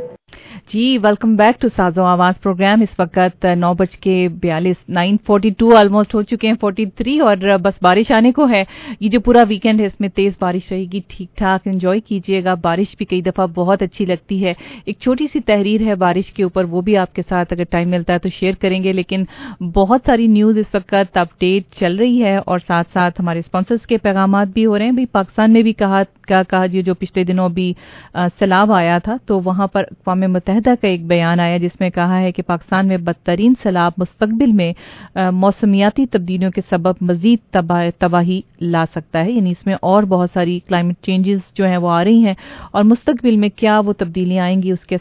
जी welcome back to Saajo Awaaz programme. इस वक्त नौ बज के बयालीस नाइन फोर्टी टू ऑलमोस्ट हो चुके हैं, फोर्टी थ्री और बस बारिश आने को है। ये जो पूरा वीकेंड है इसमें तेज बारिश रहेगी, ठीक ठाक एंजॉय कीजिएगा। बारिश भी कई दफा बहुत अच्छी लगती है। एक छोटी सी तहरीर है बारिश के ऊपर, वो भी आपके साथ अगर टाइम मिलता है तो शेयर करेंगे। लेकिन बहुत सारी न्यूज इस वक्त अपडेट चल रही है और साथ साथ हमारे स्पॉन्सर्स के पैगाम भी हो रहे हैं। भाई पाकिस्तान में भी कहा क्या कहा जो जो पिछले दिनों अभी सैलाब आया था तो वहां पर अक़वाम मुत्तहिदा का एक बयान आया जिसमें कहा है कि पाकिस्तान में बदतरीन सैलाब मुस्तकबिल में मौसमियाती तब्दीलियों के सबब मजीद तबाह, तबाही ला सकता है। यानी इसमें और बहुत सारी क्लाइमेट चेंजेस जो हैं वो आ रही हैं और मुस्तकबिल में क्या वो तब्दीलियां आएंगी उसके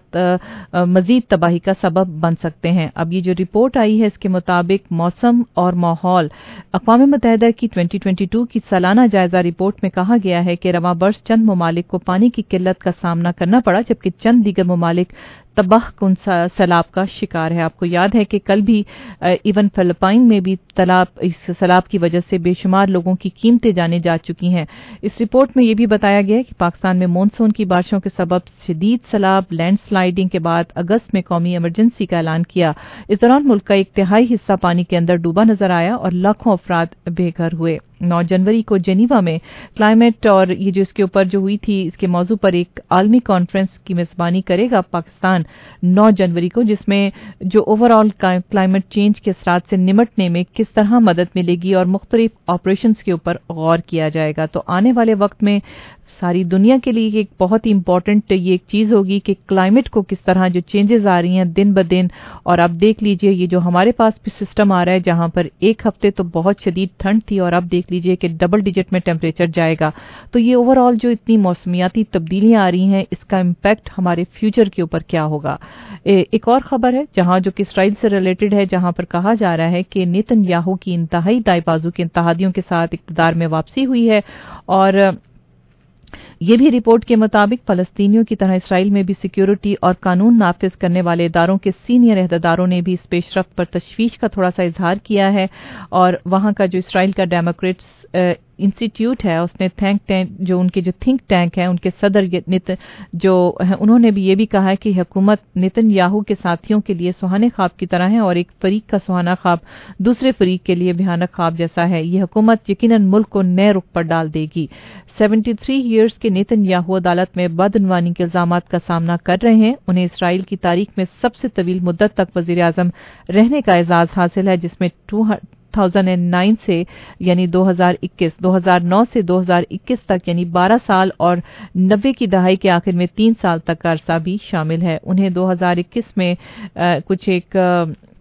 असरात मजीद तबाही का सबब बन सकते हैं। अब ये जो रिपोर्ट आई है इसके मुताबिक मौसम और माहौल अक़वाम मुत्तहिदा की ट्वेंटी ट्वेंटी टू की सालाना जायजा रिपोर्ट में कहा गया है कि रवां बरस चंद ममालिक को पानी की किल्लत का सामना करना पड़ा जबकि चंद दीगर ममालिक तबाह कुन सैलाब का शिकार है। आपको याद है कि कल भी इवन फिलिपाइन में भी तलाब इस सैलाब की वजह से बेशुमार लोगों की कीमतें जाने जा चुकी हैं। इस रिपोर्ट में यह भी बताया गया है कि पाकिस्तान में मानसून की बारिशों के सबब शदीद सैलाब लैंडस्लाइडिंग के बाद अगस्त में कौमी इमरजेंसी का ऐलान किया। इस दौरान मुल्क का एक तिहाई हिस्सा पानी के अंदर डूबा नजर आया और लाखों अफराद बेघर हुए। नौ जनवरी को जेनीवा में क्लाइमेट और ये जो इसके ऊपर जो हुई थी इसके मौजू पर एक आलमी कॉन्फ्रेंस की मेजबानी करेगा पाकिस्तान नौ जनवरी को, जिसमें जो ओवरऑल क्लाइमेट चेंज के असरात से निमटने में किस तरह मदद मिलेगी और मुख्तलिफ ऑपरेशंस के ऊपर गौर किया जाएगा। तो आने वाले वक्त में सारी दुनिया के लिए एक बहुत ही इंपॉर्टेंट ये एक चीज होगी कि क्लाइमेट को किस तरह जो चेंजेस आ रही हैं दिन ब दिन, और आप देख लीजिए ये जो हमारे पास भी सिस्टम आ रहा है जहां पर एक हफ्ते तो बहुत शदीद ठंड थी और अब देख लीजिए कि डबल डिजिट में टेम्परेचर जाएगा। तो ये ओवरऑल जो इतनी मौसमियाती तब्दीलियां आ रही हैं इसका इम्पैक्ट हमारे फ्यूचर के ऊपर क्या होगा। ए, एक और खबर है जहां जो कि इसराइल से रिलेटेड है, जहां पर कहा जा रहा है कि नेतन्याहू की इंतहाई दाएं बाजू के इत्तेहादियों के साथ इक़्तिदार में वापसी हुई है, और ये भी रिपोर्ट के मुताबिक फलस्तीनियों की तरह इसराइल में भी सिक्योरिटी और कानून नाफिज करने वाले इदारों के सीनियर अहदेदारों ने भी इस पेशरफ्त पर तशवीश का थोड़ा सा इजहार किया है। और वहां का जो इसराइल का डेमोक्रेट्स इंस्टीट्यूट है उसने थिंक टैंक जो उनके जो थिंक टैंक है उनके सदर नित जो है उन्होंने भी ये भी कहा है कि हुकूमत नेतन्याहू के साथियों के लिए सुहाने ख्वाब की तरह है और एक फरीक का सुहाना ख्वाब दूसरे फरीक के लिए भयानक ख्वाब जैसा है। ये हुकूमत यकीनन मुल्क को नए रुख पर डाल देगी। तिहत्तर ईयर्स के नेतन्याहू अदालत में बदअनवानी के इल्जामात का सामना कर रहे हैं। उन्हें इसराइल की तारीख में सबसे तवील मुद्दत तक वजीर आजम रहने का एजाज हासिल है, जिसमें दो हज़ार नौ से यानी दो हज़ार इक्कीस दो हज़ार नौ से दो हज़ार इक्कीस तक यानी बारह साल और नब्बे की दहाई के आखिर में तीन साल तक का अरसा भी शामिल है। उन्हें दो हज़ार इक्कीस में आ, कुछ एक आ,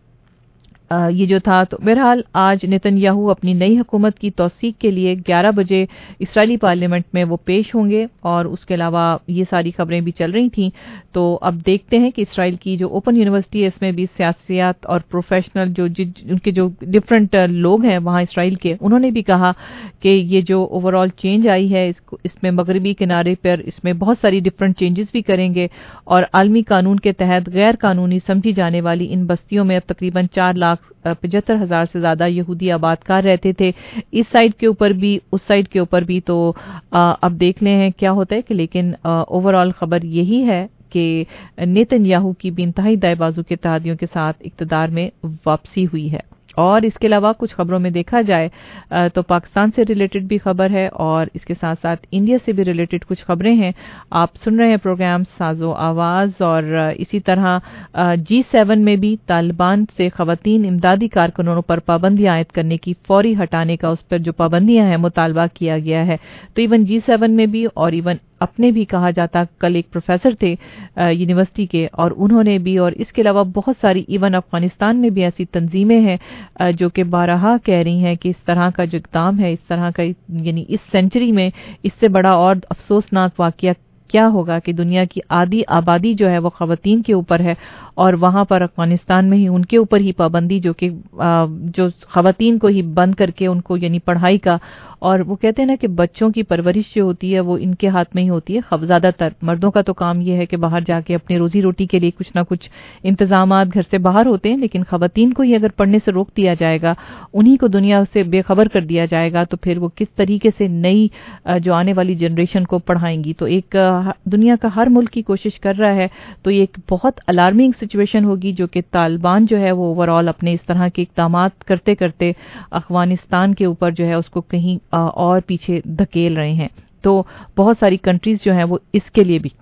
आ, ये जो था तो बहरहाल आज नेतन्याहू अपनी नई हुकूमत की तौसीक के लिए ग्यारह बजे इस्राएली पार्लियामेंट में वो पेश होंगे और उसके अलावा ये सारी खबरें भी चल रही थीं। तो अब देखते हैं कि इसराइल की जो ओपन यूनिवर्सिटी है इसमें भी सियासियात और प्रोफेशनल जो उनके जो डिफरेंट लोग हैं वहाँ इसराइल के, उन्होंने भी कहा कि ये जो ओवरऑल चेंज आई है इसको इसमें मगरबी किनारे पर इसमें बहुत सारी डिफरेंट चेंजेस भी करेंगे और आलमी कानून के तहत गैर कानूनी समझी जाने वाली इन बस्तियों में अब तकरीबन चार लाख पचहत्तर हजार से ज्यादा यहूदी आबादकार रहते थे, इस साइड के ऊपर भी उस साइड के ऊपर भी। तो आ, अब देख ले हैं क्या होता है कि लेकिन ओवरऑल खबर यही है कि नेतन्याहू की भी इंतहाई दाएं बाजू के इत्तेहादियों के साथ इक़्तिदार में वापसी हुई है। और इसके अलावा कुछ खबरों में देखा जाए तो पाकिस्तान से रिलेटेड भी खबर है और इसके साथ साथ इंडिया से भी रिलेटेड कुछ खबरें हैं। आप सुन रहे हैं प्रोग्राम साजो आवाज और इसी तरह जी सेवन में भी तालिबान से खवातीन इमदादी कारकुनों पर पाबंदी आयद करने की फौरी हटाने का उस पर जो पाबंदियां हैं मुतालबा किया गया है। तो इवन जी सेवन में भी और इवन अपने भी कहा जाता, कल एक प्रोफेसर थे यूनिवर्सिटी के और उन्होंने भी, और इसके अलावा बहुत सारी इवन अफगानिस्तान में भी ऐसी तंजीमें हैं जो कि बारहा कह रही हैं कि इस तरह का जो इक़दाम है, इस तरह का यानी इस सेंचुरी में इससे बड़ा और अफसोसनाक वाकया क्या होगा कि दुनिया की आधी आबादी जो है वो खवातीन के ऊपर है और वहां पर अफगानिस्तान में ही उनके ऊपर ही पाबंदी जो कि जो खवातीन को ही बंद करके उनको यानी पढ़ाई का, और वो कहते हैं ना कि बच्चों की परवरिश जो होती है वो इनके हाथ में ही होती है। ज्यादातर मर्दों का तो काम ये है कि बाहर जाके अपनी रोजी रोटी के लिए कुछ ना कुछ इंतजामात घर से बाहर होते हैं, लेकिन खवातीन को ही अगर पढ़ने से रोक दिया जाएगा, उन्हीं को दुनिया से बेखबर कर दिया जाएगा, तो फिर वो किस तरीके से नई जो आने वाली जनरेशन को पढ़ाएंगी। तो एक दुनिया का हर मुल्क की कोशिश कर रहा है, तो ये एक बहुत अलार्मिंग सिचुएशन होगी जो कि तालिबान जो है वो ओवरऑल अपने इस तरह के इक़दाम करते करते अफगानिस्तान के ऊपर जो है उसको कहीं और पीछे धकेल रहे हैं। तो बहुत सारी कंट्रीज जो हैं वो इसके लिए भी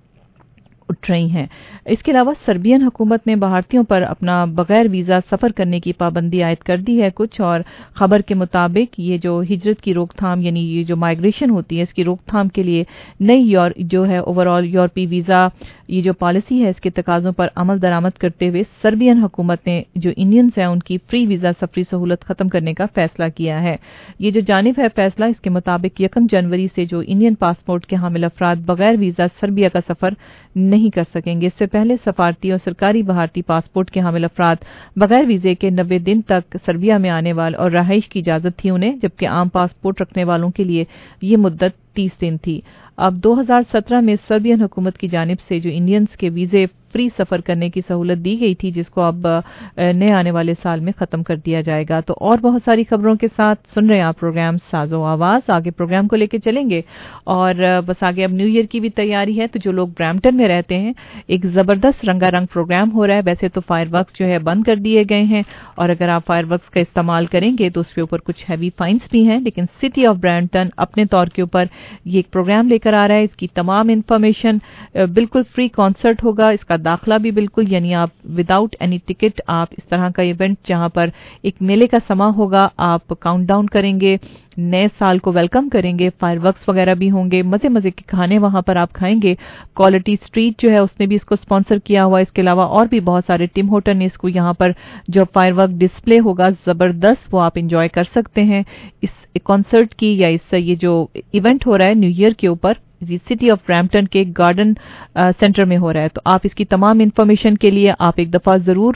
उठ रही हैं। इसके अलावा सर्बियन हुकूमत ने भारतीयों पर अपना बगैर वीज़ा सफ़र करने की पाबंदी आयद कर दी है कुछ, और खबर के मुताबिक ये जो हिजरत की रोकथाम यानी ये जो माइग्रेशन होती है इसकी रोकथाम के लिए नई जो है ओवरऑल यूरोपीय वीज़ा ये जो पॉलिसी है इसके तकाज़ों पर अमल दरामद करते हुए सर्बियन हुकूमत ने जो इंडियंस हैं उनकी फ्री वीज़ा सफरी सहूलत ख़त्म करने का फैसला किया है। ये जो जानिब है फैसला, इसके मुताबिक यकम जनवरी से जो इंडियन पासपोर्ट के हामिल अफराद बगैर वीज़ा सर्बिया का सफ़र नहीं कर सकेंगे। इससे पहले सफारती और सरकारी भारतीय पासपोर्ट के हामिल अफराद बगैर वीज़े के नब्बे दिन तक सर्बिया में आने वाले और रहाइश की इजाज़त थी उन्हें, जबकि आम पासपोर्ट रखने वालों के लिए ये मुद्दत तीस दिन थी। अब दो हज़ार सत्रह में सर्बियन हुकूमत की जानिब से जो इंडियंस के वीज़े फ्री सफ़र करने की सहूलत दी गई थी, जिसको अब नए आने वाले साल में ख़त्म कर दिया जाएगा। तो और बहुत सारी खबरों के साथ सुन रहे हैं आप प्रोग्राम साजो आवाज़। आगे प्रोग्राम को लेकर चलेंगे और बस आगे अब न्यू ईयर की भी तैयारी है। तो जो लोग ब्रैम्पटन में रहते हैं, एक ज़बरदस्त रंगारंग प्रोग्राम हो रहा है। वैसे तो फायरवर्क्स जो है बंद कर दिए गए हैं और अगर आप फायरवर्क्स का इस्तेमाल करेंगे तो उसके ऊपर कुछ हैवी फाइन्स भी हैं, लेकिन सिटी ऑफ ब्रैम्पटन अपने तौर के ऊपर ये एक प्रोग्राम लेकर आ रहा है। इसकी तमाम इंफॉर्मेशन, बिल्कुल फ्री कॉन्सर्ट होगा, इसका दाखला भी बिल्कुल, यानी आप विदाउट एनी टिकट आप इस तरह का इवेंट जहां पर एक मेले का समा होगा, आप काउंटडाउन करेंगे, नए साल को वेलकम करेंगे, फायरवर्क्स वगैरह भी होंगे, मजे मजे के खाने वहां पर आप खाएंगे। क्वालिटी स्ट्रीट जो है उसने भी इसको स्पॉन्सर किया हुआ। इसके अलावा और भी बहुत सारे, टिम होटल ने इसको, यहाँ पर जो फायरवर्क डिस्प्ले होगा जबरदस्त, वो आप इंजॉय कर सकते हैं इस कॉन्सर्ट की, या इस ये जो इवेंट हो रहा है न्यू ईयर के ऊपर सिटी ऑफ ब्रैम्पटन के गार्डन सेंटर में हो रहा है। तो आप इसकी तमाम इंफॉर्मेशन के लिए आप एक दफ़ा ज़रूर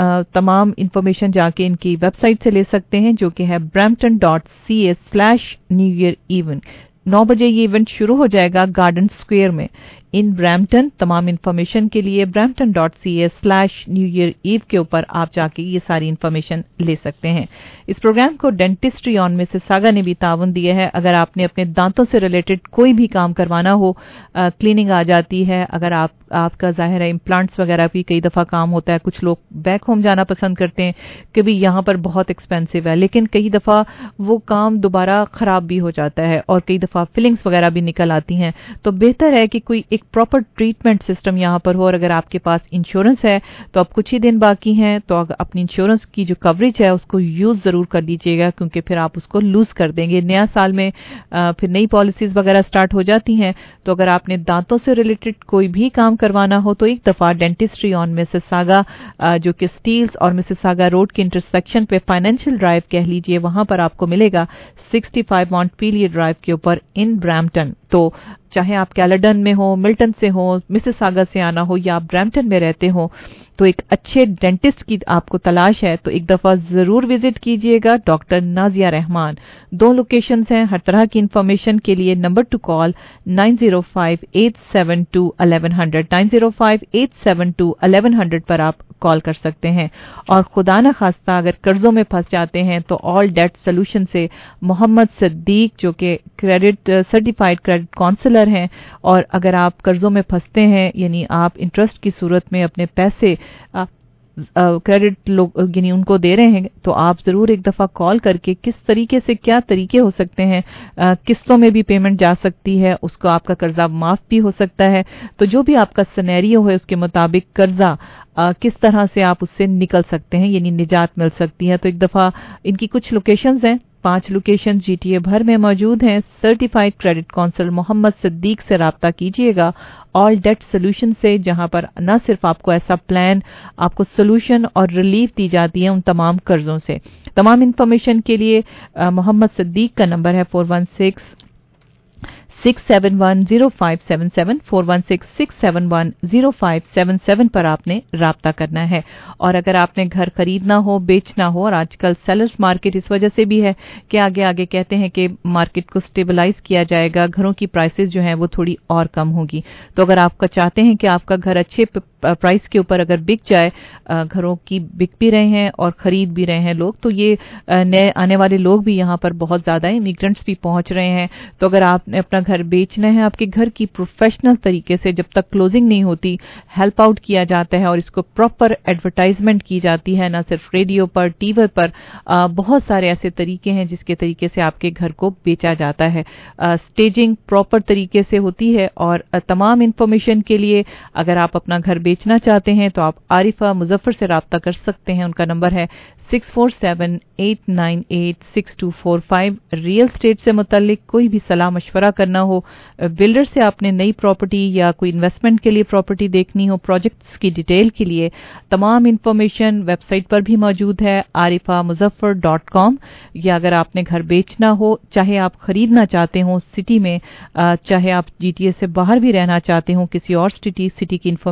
तमाम इंफॉर्मेशन जाके इनकी वेबसाइट से ले सकते हैं, जो कि है Brampton dot C A slash new year event. नौ बजे ये इवेंट शुरू हो जाएगा गार्डन स्क्वायर में इन ब्रैम्पटन। तमाम इंफॉर्मेशन के लिए Brampton dot C A slash new year eve के ऊपर आप जाके ये सारी इंफॉर्मेशन ले सकते हैं। इस प्रोग्राम को डेंटिस्ट्री ऑन मिसिसागा ने भी ताउन दिया है। अगर आपने अपने दांतों से रिलेटेड कोई भी काम करवाना हो, आ, क्लीनिंग आ जाती है, अगर आप आपका जाहिर है इम्प्लांट्स वगैरह भी कई दफ़ा काम होता है, कुछ लोग बैक होम जाना पसंद करते हैं कि भी यहाँ पर बहुत एक्सपेंसिव है, लेकिन कई दफ़ा वो काम दोबारा ख़राब भी हो जाता है और कई दफ़ा फिलिंग्स वगैरह भी निकल आती हैं। तो बेहतर है कि कोई एक प्रॉपर ट्रीटमेंट सिस्टम यहाँ पर हो। और अगर आपके पास इंश्योरेंस है तो अब कुछ ही दिन बाकी हैं, तो अपनी इंश्योरेंस की जो कवरेज है उसको यूज़ ज़रूर कर लीजिएगा, क्योंकि फिर आप उसको लूज़ कर देंगे। नया साल में आ, फिर नई पॉलिसीज़ वगैरह स्टार्ट हो जाती हैं। तो अगर आपने दांतों से रिलेटेड कोई भी काम करवाना हो तो एक दफ़ा डेंटिस्ट्री ऑन मिसिसागा, जो कि स्टील्स और मिसिसागा रोड के इंटरसेक्शन पे फाइनेंशियल ड्राइव कह लीजिए, वहां पर आपको मिलेगा पैंसठ मॉन्टपीलियर ड्राइव के ऊपर इन ब्रैम्पटन। तो चाहे आप कैलेडन में हो, मिल्टन से हो, मिसिसागा से आना हो, या आप ब्रैम्पटन में रहते हो, तो एक अच्छे डेंटिस्ट की आपको तलाश है तो एक दफ़ा ज़रूर विजिट कीजिएगा। डॉक्टर नाजिया रहमान। दो लोकेशंस हैं। हर तरह की इंफॉर्मेशन के लिए number to call nine zero five eight seven two eleven hundred, nine zero five eight seven two eleven hundred पर आप कॉल कर सकते हैं। और खुदा न खास्ता अगर कर्जों में फंस जाते हैं तो ऑल डेट सोल्यूशन से मोहम्मद सिद्दीक, जो कि क्रेडिट सर्टिफाइड क्रेडिट काउंसलर हैं, और अगर आप कर्जों में फंसते हैं, यानी आप इंटरेस्ट की सूरत में अपने पैसे क्रेडिट लोग यानी उनको दे रहे हैं, तो आप ज़रूर एक दफ़ा कॉल करके किस तरीके से, क्या तरीके हो सकते हैं, किस्तों में भी पेमेंट जा सकती है, उसको आपका कर्जा माफ़ भी हो सकता है। तो जो भी आपका सिनेरियो है उसके मुताबिक कर्जा आ, किस तरह से आप उससे निकल सकते हैं, यानी निजात मिल सकती है। तो एक दफ़ा इनकी कुछ लोकेशंस हैं, पांच लोकेशन जीटीए भर में मौजूद हैं। Certified credit counsellor Mohammad Siddique से राब्ता कीजिएगा ऑल डेट सोल्यूशन से, जहां पर न सिर्फ आपको ऐसा प्लान, आपको सोल्यूशन और रिलीफ दी जाती है उन तमाम कर्जों से। तमाम इंफॉर्मेशन के लिए मोहम्मद सिद्दीक का नंबर है four one six six seven one zero five seven seven, four one six six seven one zero five seven seven पर आपने राब्ता करना है। और अगर आपने घर खरीदना हो, बेचना हो, और आजकल सेलर्स मार्केट इस वजह से भी है कि आगे आगे कहते हैं कि मार्केट को स्टेबलाइज किया जाएगा, घरों की प्राइसेस जो हैं वो थोड़ी और कम होगी। तो अगर आपका चाहते हैं कि आपका घर अच्छे प्राइस के ऊपर अगर बिक जाए, घरों की बिक भी रहे हैं और खरीद भी रहे हैं लोग, तो ये नए आने वाले लोग भी यहाँ पर बहुत ज़्यादा इमिग्रेंट्स भी पहुँच रहे हैं। तो अगर आपने अपना घर बेचना है, आपके घर की प्रोफेशनल तरीके से जब तक क्लोजिंग नहीं होती हेल्प आउट किया जाता है और इसको प्रॉपर एडवर्टाइजमेंट की जाती है, ना सिर्फ रेडियो पर, टीवी पर, आ, बहुत सारे ऐसे तरीके हैं जिसके तरीके से आपके घर को बेचा जाता है। आ, स्टेजिंग प्रॉपर तरीके से होती है। और आ, तमाम इंफॉर्मेशन के लिए अगर आप अपना घर बेचना चाहते हैं तो आप आरिफा मुजफ्फर से राब्ता कर सकते हैं। उनका नंबर है six four seven eight nine eight six two four five. Real estate से मुतालिक कोई भी सलाह मशवरा करना हो, बिल्डर से आपने नई प्रॉपर्टी या कोई इन्वेस्टमेंट के लिए प्रॉपर्टी देखनी हो, प्रोजेक्ट्स की डिटेल के लिए तमाम इंफॉर्मेशन वेबसाइट पर भी मौजूद है आरिफा मुजफ्फर डॉट कॉम। या अगर आपने घर बेचना हो, चाहे आप खरीदना चाहते हो सिटी में, चाहे आप जीटीए से बाहर भी रहना चाहते हो, किसी और सिटी सिटी की इंफॉर्मेशन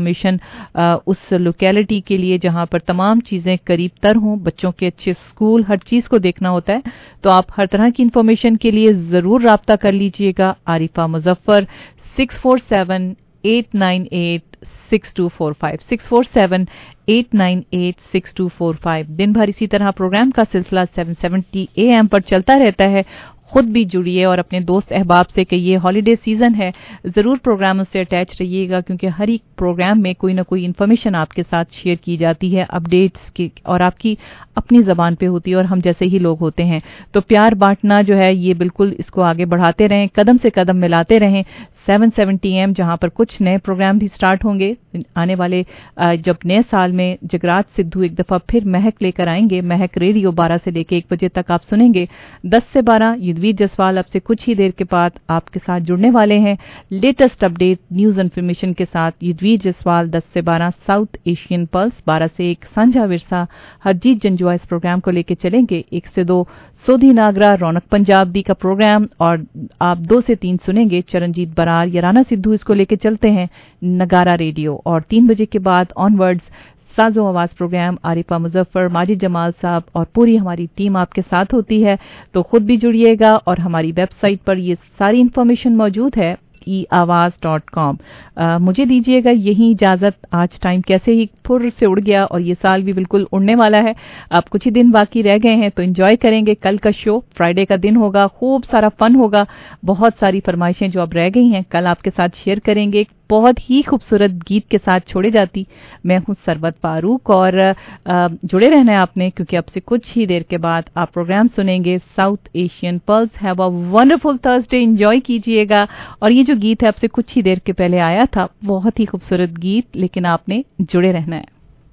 आ, उस लोकेलिटी के लिए जहां पर तमाम चीजें करीब तर हों, बच्चों के अच्छे स्कूल, हर चीज को देखना होता है, तो आप हर तरह की इंफॉर्मेशन के लिए जरूर राब्ता कर लीजिएगा। Arifa Muzaffar six four seven eight nine eight six two four five six four seven eight nine eight six two four five. दिन भर इसी तरह प्रोग्राम का सिलसिला सेवन सेवेंटी ए एम पर चलता रहता है। खुद भी जुड़िए और अपने दोस्त अहबाब से कि ये हॉलीडे सीजन है, जरूर प्रोग्रामों से अटैच रहिएगा, क्योंकि हर एक प्रोग्राम में कोई ना कोई इन्फॉर्मेशन आपके साथ शेयर की जाती है, अपडेट्स की, और आपकी अपनी जबान पे होती है और हम जैसे ही लोग होते हैं। तो प्यार बांटना जो है ये बिल्कुल इसको आगे बढ़ाते रहें, कदम से कदम मिलाते रहें। सेवन सेवेंटी एम जहां पर कुछ नए प्रोग्राम भी स्टार्ट होंगे आने वाले, जब नए साल में जगराज सिद्धू एक दफा फिर महक लेकर आएंगे। महक रेडियो बारह से लेकर एक बजे तक आप सुनेंगे। दस से बारह युद्धवीर जसवाल अब से कुछ ही देर के बाद आपके साथ जुड़ने वाले हैं लेटेस्ट अपडेट न्यूज इन्फॉर्मेशन के साथ। युद्धवीर जसवाल दस से बारह साउथ एशियन पल्स, बारह से एक साझा विरसा हरजीत जंजुआ इस प्रोग्राम को लेकर चलेंगे। एक से दो सोधी नागरा रौनक पंजाब दी का प्रोग्राम, और आप दो से तीन सुनेंगे चरणजीत बरार या राना सिद्धू इसको लेकर चलते हैं नगारा रेडियो। और तीन बजे के बाद ऑनवर्ड्स साजो आवाज प्रोग्राम आरिफा मुजफ्फर, माजिद जमाल साहब और पूरी हमारी टीम आपके साथ होती है। तो खुद भी जुड़िएगा और हमारी वेबसाइट पर ये सारी इंफॉर्मेशन मौजूद है ई आवाज डॉट कॉम। मुझे दीजिएगा यही इजाजत। आज टाइम कैसे ही फुर से उड़ गया और ये साल भी बिल्कुल उड़ने वाला है। अब कुछ ही दिन बाकी रह गए हैं तो एंजॉय करेंगे। कल का शो फ्राइडे का दिन होगा, खूब सारा फन होगा। बहुत सारी फरमाइशें जो अब रह गई हैं कल आपके साथ शेयर करेंगे। बहुत ही खूबसूरत गीत के साथ छोड़े जाती मैं हूं सरवत फारूक, और जुड़े रहना है आपने, क्योंकि अब से कुछ ही देर के बाद आप प्रोग्राम सुनेंगे South Asian Pulse. Have a wonderful Thursday, enjoy कीजिएगा। और ये जो गीत है अब से कुछ ही देर के पहले आया था, बहुत ही खूबसूरत गीत, लेकिन आपने जुड़े रहना है।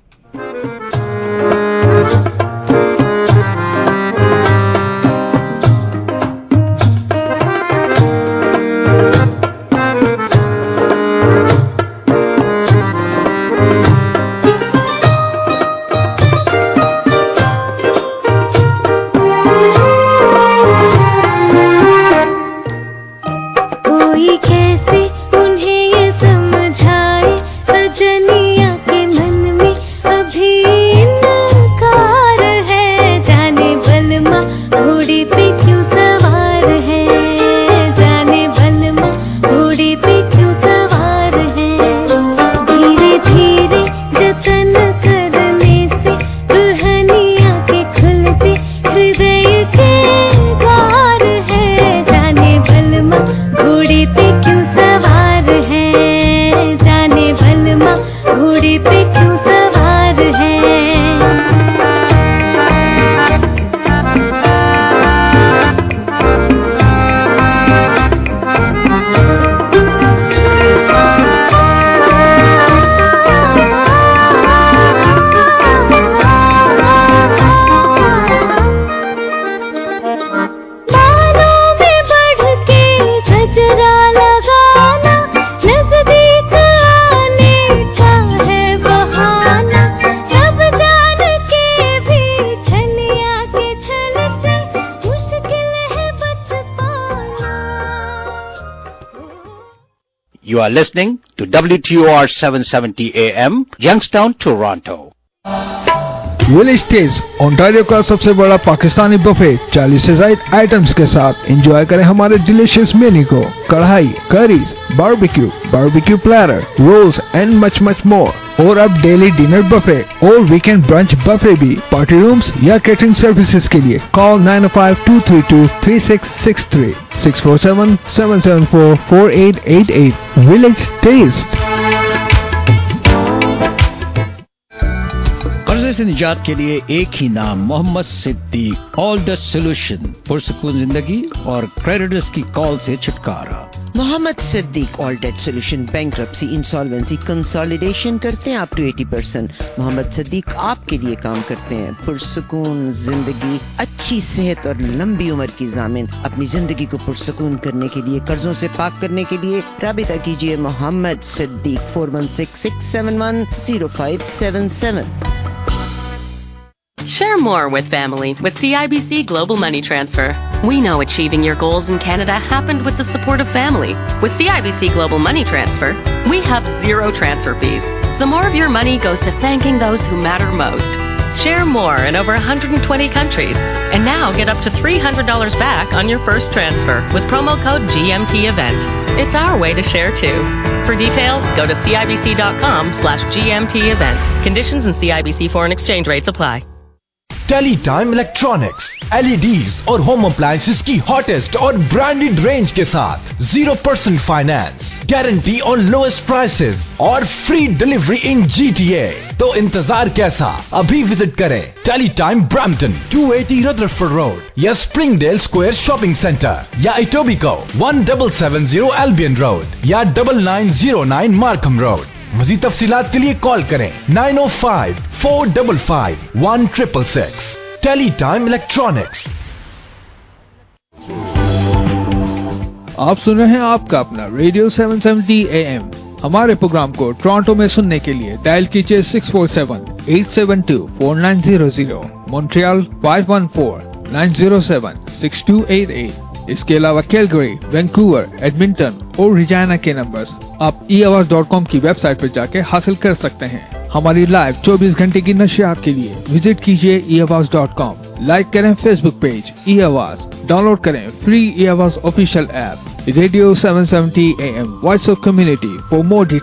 You are listening to W T O R seven seventy A M, Youngstown, Toronto. Village taste, Ontario का सबसे बड़ा पाकिस्तानी बफे चालीस से ज्यादा आइटम्स के साथ एंजॉय करें हमारे डिलीशियस मेन्यू को। Karahi, curries, barbecue, barbecue platter, rolls and much much more. और अब डेली डिनर बफे और वीकेंड ब्रंच बफे भी। पार्टी रूम्स या कैटरिंग सर्विसेज के लिए call nine five two three two three six six three six four seven seven seven four four eight eight eight. Village taste. कर्जे से निजात के लिए एक ही नाम, Mohammad Siddique. All the solution, पुरसुकून जिंदगी और क्रेडिटर्स की कॉल से छुटकारा। Mohammad Siddique all debt solution, bankruptcy, insolvency, consolidation करते हैं अप टू अस्सी परसेंट। मोहम्मद सिद्दीक आपके लिए काम करते हैं। पुरसुकून जिंदगी, अच्छी सेहत और लंबी उम्र की जामिन। अपनी जिंदगी को पुरसुकून करने के लिए, कर्जों से पाक करने के लिए राबिता कीजिए Mohammad Siddique four one six six seven one zero five seven seven. Share more with family with C I B C Global Money Transfer. We know achieving your goals in Canada happened with the support of family. With C I B C Global Money Transfer, we have zero transfer fees. so more of your money goes to thanking those who matter most. Share more in over one hundred twenty countries, and now get up to three hundred dollars back on your first transfer with promo code G M T event. It's our way to share too. For details, go to cibc.com slash GMT event. Conditions and C I B C foreign exchange rates apply. Teletime electronics, LEDs और होम अप्लायंसेस की हॉटेस्ट और ब्रांडेड रेंज के साथ zero percent finance, guarantee on lowest prices और फ्री डिलीवरी इन जीटीए। तो इंतजार कैसा, अभी विजिट करें Teletime Brampton two eighty Rutherford road या स्प्रिंगडेल स्क्वायर शॉपिंग सेंटर या Etobicoke one double seven zero Albion road या double nine zero nine Markham road. मज़ीद तफसीलात के लिए कॉल करें nine oh five four five five one triple six. Teletime electronics. आप सुन रहे हैं आपका अपना radio seven seventy A M. हमारे प्रोग्राम को टोरंटो में सुनने के लिए डायल कीजिए six four seven eight seven two four nine zero zero, Montreal five one four nine zero seven six two eight eight. इसके अलावा कैलगरी, वैंकूवर, एडमिंटन और रिजाइना के नंबर्स आप ई आवाज डॉट कॉम की वेबसाइट पर जाके हासिल कर सकते हैं। हमारी लाइव चौबीस घंटे की नशियात के लिए विजिट कीजिए e Awaaz dot com. Like करें Facebook page e Awaaz, download करें free e Awaaz official app radio seven seventy A M voice of community for more